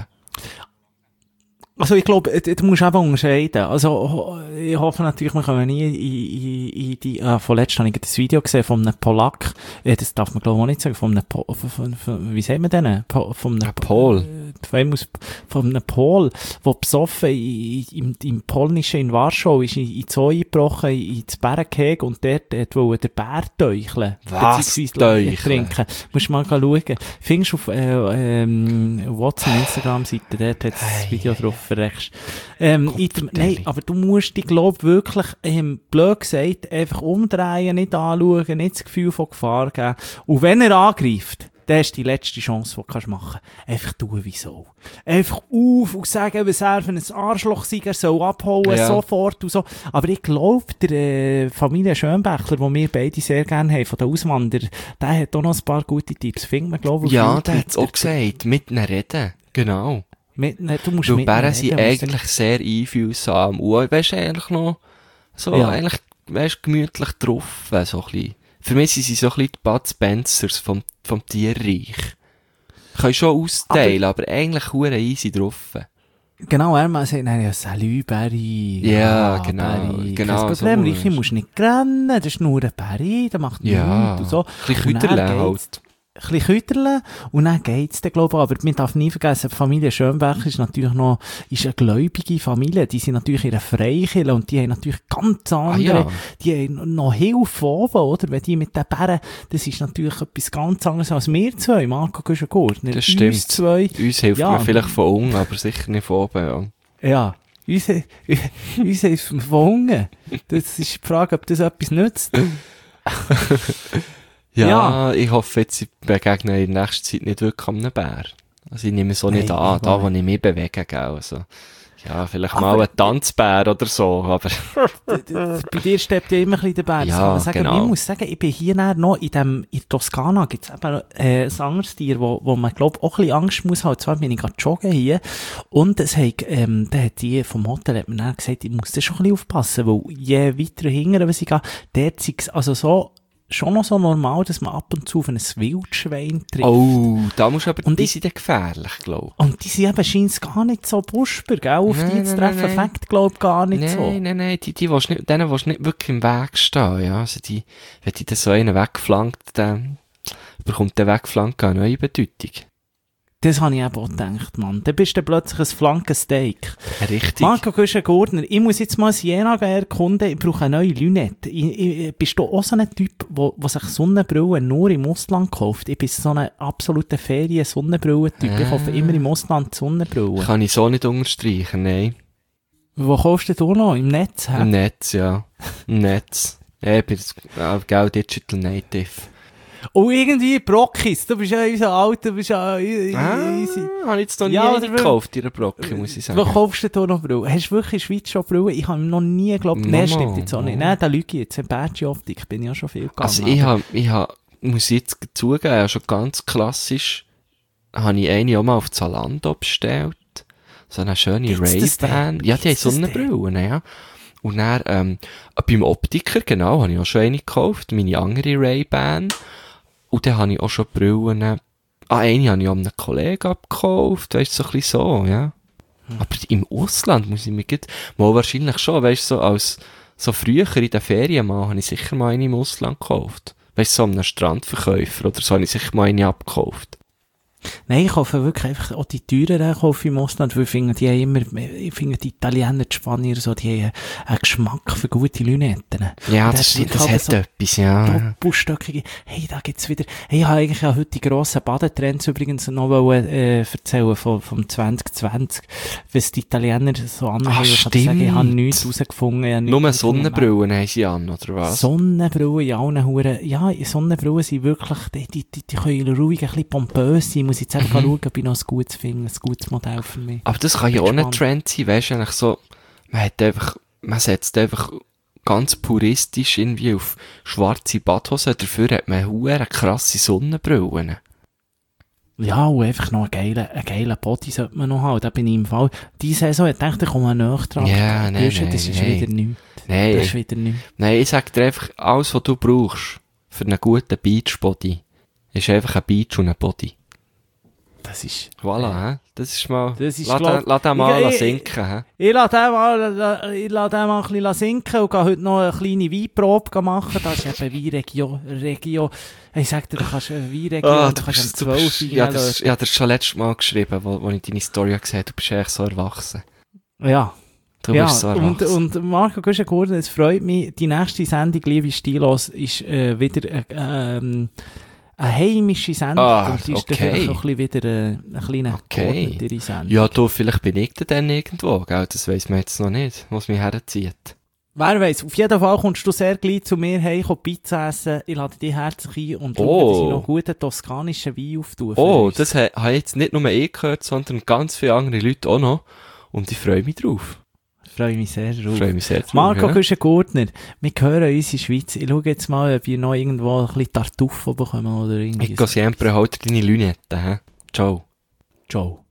Also ich glaube, du musst eben unterscheiden. Also ich hoffe natürlich, wir kommen nie in die, vorletzt habe ich das Video gesehen von einem Polak, das darf man glaube ich auch nicht sagen, von einem wie sagt man denn? Von einem Pol. Von einem Pol, der besoffen im Polnischen in Warschau ist in die Zoo eingebrochen, ins Bärengehege und dort wollte der Bär teucheln. Was? Trinken. Musst du mal schauen. Findest du auf WhatsApp, Instagram-Seite, dort hat das Video drauf. Verreckst. Nein, aber du musst dich, glaube wirklich, blöd gesagt, einfach umdrehen, nicht anschauen, nicht das Gefühl von Gefahr geben. Und wenn er angreift, das ist die letzte Chance, die du machen kannst. Einfach tun wie so. Einfach auf und sagen, was er für ein Arschloch sei, er soll abhauen, sofort und so. Aber ich glaube, der Familie Schönbächler, den wir beide sehr gerne haben, von den Auswanderern, der hat auch noch ein paar gute Tipps. Findet man, glaube ich, ja, der hat es auch gesagt. Mit ihnen reden. Genau. Du musst weil Bären sind eigentlich sehr einfühlsam. Und weisst du, eigentlich noch so, eigentlich, weisst gemütlich drauf, so ein bisschen. Für mich sind sie so ein bisschen die Bud Spencers vom Tierreich. Können schon austeilen, aber eigentlich hure easy drauf. Genau, er sagt, ja, Salü, Barry. Ja, genau. Das Problem, so Reiche musst nicht rennen, das ist nur ein Barry, der macht nichts und so. Ein bisschen Küterle halt. Ein bisschen Küterle und dann geht's dann, glaube ich, aber man darf nie vergessen, die Familie Schönbächler ist natürlich noch, ist eine gläubige Familie, die sind natürlich in einer Freikirche und die haben natürlich ganz andere, die haben noch Hilfe oben, oder, wenn die mit den Bären, das ist natürlich etwas ganz anderes als wir zwei, Marco Güschen-Gurtner. Das stimmt. Uns hilft man vielleicht von unten, aber sicher nicht von oben, ja. Uns hilft man von unten. Das ist die Frage, ob das etwas nützt. Ja, ich hoffe jetzt, ich begegne in nächster Zeit nicht wirklich einem Bär. Also ich nehme es so nicht an, da wo ich mich bewege, gell. Also, ja, vielleicht aber mal ein Tanzbär oder so, aber... Bei dir steht ja immer ein bisschen der Bär. Ja, genau. Ich muss sagen, ich bin hier noch in Toskana gibt's eben ein anderes Tier, wo man, glaube auch ein bisschen Angst muss haben. Zwar bin ich gerade joggen hier und es hat, die vom Hotel hat mir dann gesagt, ich muss da schon ein bisschen aufpassen, weil je weiter hinten, ich gehe, dort sind es also so, schon noch so normal, dass man ab und zu auf ein Wildschwein trifft. Oh, da musst du aber, und die sind ja gefährlich, glaube ich. Und die sind eben scheinbar gar nicht so busper, gell? Auf die zu treffen, fängt, glaube ich, gar nicht so. Nein, denen willst du nicht wirklich im Weg stehen, ja. Also wenn die dann so einen wegflankt, dann bekommt der Wegflank eine neue Bedeutung. Das habe ich eben auch gedacht, Mann. Dann bist du plötzlich ein Flankensteak. Richtig. Marco Güschen-Gurtner, ich muss jetzt mal Siena erkunden, ich brauche eine neue Lünette. Bist du auch so ein Typ, der sich Sonnenbrillen nur im Ausland kauft? Ich bin so ein absoluter Ferien-Sonnenbrillen-Typ. Ich kaufe immer im Ausland Sonnenbrillen. Kann ich so nicht unterstreichen, nein. Wo kaufst du noch? Im Netz? Im Netz, ja. Im Netz. Ja, ich bin Digital Native. Und irgendwie Brockis, du bist ja unser Alter, du bist ja easy. Habe ich jetzt noch nie gekauft, ihre Brocki, muss ich sagen. Wo kaufst du da noch Brille? Hast du wirklich in der Schweiz schon Brille? Ich habe noch nie geglaubt, nein, stimmt jetzt auch nicht. Nein, da lüge ich jetzt, in Badge-Optik bin ich ja schon viel gegangen. Also ich muss jetzt zugeben, ja, schon ganz klassisch, habe ich eine auch mal auf Zalando bestellt. So eine schöne Ray-Ban. Ja, die haben Sonnenbrillen, ja. Und dann, beim Optiker, genau, habe ich auch schon eine gekauft, meine andere Ray-Ban. Und dann habe ich auch schon Brillen, eine habe ich an einen Kollegen abgekauft, weißt du, so ein bisschen so, ja. Aber im Ausland muss ich mir mal wahrscheinlich schon, weißt du, so früher in den Ferien mal, habe ich sicher mal eine im Ausland gekauft. Weißt du, so einem Strandverkäufer oder so habe ich sicher mal eine abgekauft. Nein, ich kaufe wirklich einfach auch die teureren kaufe im Ausland, weil ich finde, ich finde die Italiener, die Spanier, so, die haben einen Geschmack für gute Lünetten. Ja, das hat so etwas, ja. Doppelstöckige. Hey, da gibt's wieder, hey, ich habe eigentlich auch heute die grossen Badetrends übrigens noch erzählen vom 2020, was die Italiener so anhaben. Ich habe nichts herausgefunden. Nur Sonnenbrillen haben sie an, oder was? Sonnenbrillen in allen Huren. Ja, Sonnenbrillen sind wirklich, die können ruhig ein bisschen pompös sein. Muss jetzt einfach schauen, ob ich noch ein gutes finde, ein gutes Modell für mich. Aber das kann ja auch ein Trend sein, weißt du, eigentlich so, man setzt einfach ganz puristisch irgendwie auf schwarze Badhosen, dafür hat man hure krasse Sonnenbrillen. Ja, und einfach noch einen geilen Body sollte man noch haben, da bin ich im Fall. Die Saison, ich dachte, ich komme näher dran. Ja, nein, das ist wieder nichts. Nein. Das ist wieder nichts. Nein, ich sag dir einfach, alles, was du brauchst für einen guten Beachbody, ist einfach ein Beach und ein Body. Das ist... Voilà, das ist mal... Das ist lass den mal sinken, Ich lass den mal ein bisschen sinken und gehe heute noch eine kleine Weinprobe machen. Das ist eben Weinregio. Ich sag dir, du kannst Weinregio, du kannst 12 ja, das ist schon letztes Mal geschrieben, wo ich deine Story gesehen habe. Du bist echt so erwachsen. Ja. Du bist so erwachsen. Und Marco Guschen-Gurten, es freut mich, die nächste Sendung, liebe Stilos, ist wieder eine heimische Sendung. Und die ist dann vielleicht auch ein bisschen wieder eine kleine geordnetere Sendung. Ja, du, vielleicht bin ich dann irgendwo, gell? Das weiss man jetzt noch nicht, was mich herzieht. Wer weiss, auf jeden Fall kommst du sehr gleich zu mir heim, Pizza essen, ich lade dich herzlich ein und schaue, dass ich noch guten toskanischen Wein auftue. Oh, das habe ich jetzt nicht nur ich gehört, sondern ganz viele andere Leute auch noch. Und ich freue mich drauf. Freue mich sehr drauf. Marco Guschen-Gurtner, wir hören uns in der Schweiz. Ich schaue jetzt mal, ob wir noch irgendwo ein bisschen Tartuffe bekommen oder irgendwie. Ecco sempre, halt deine Lünetten, hä? Ciao. Ciao.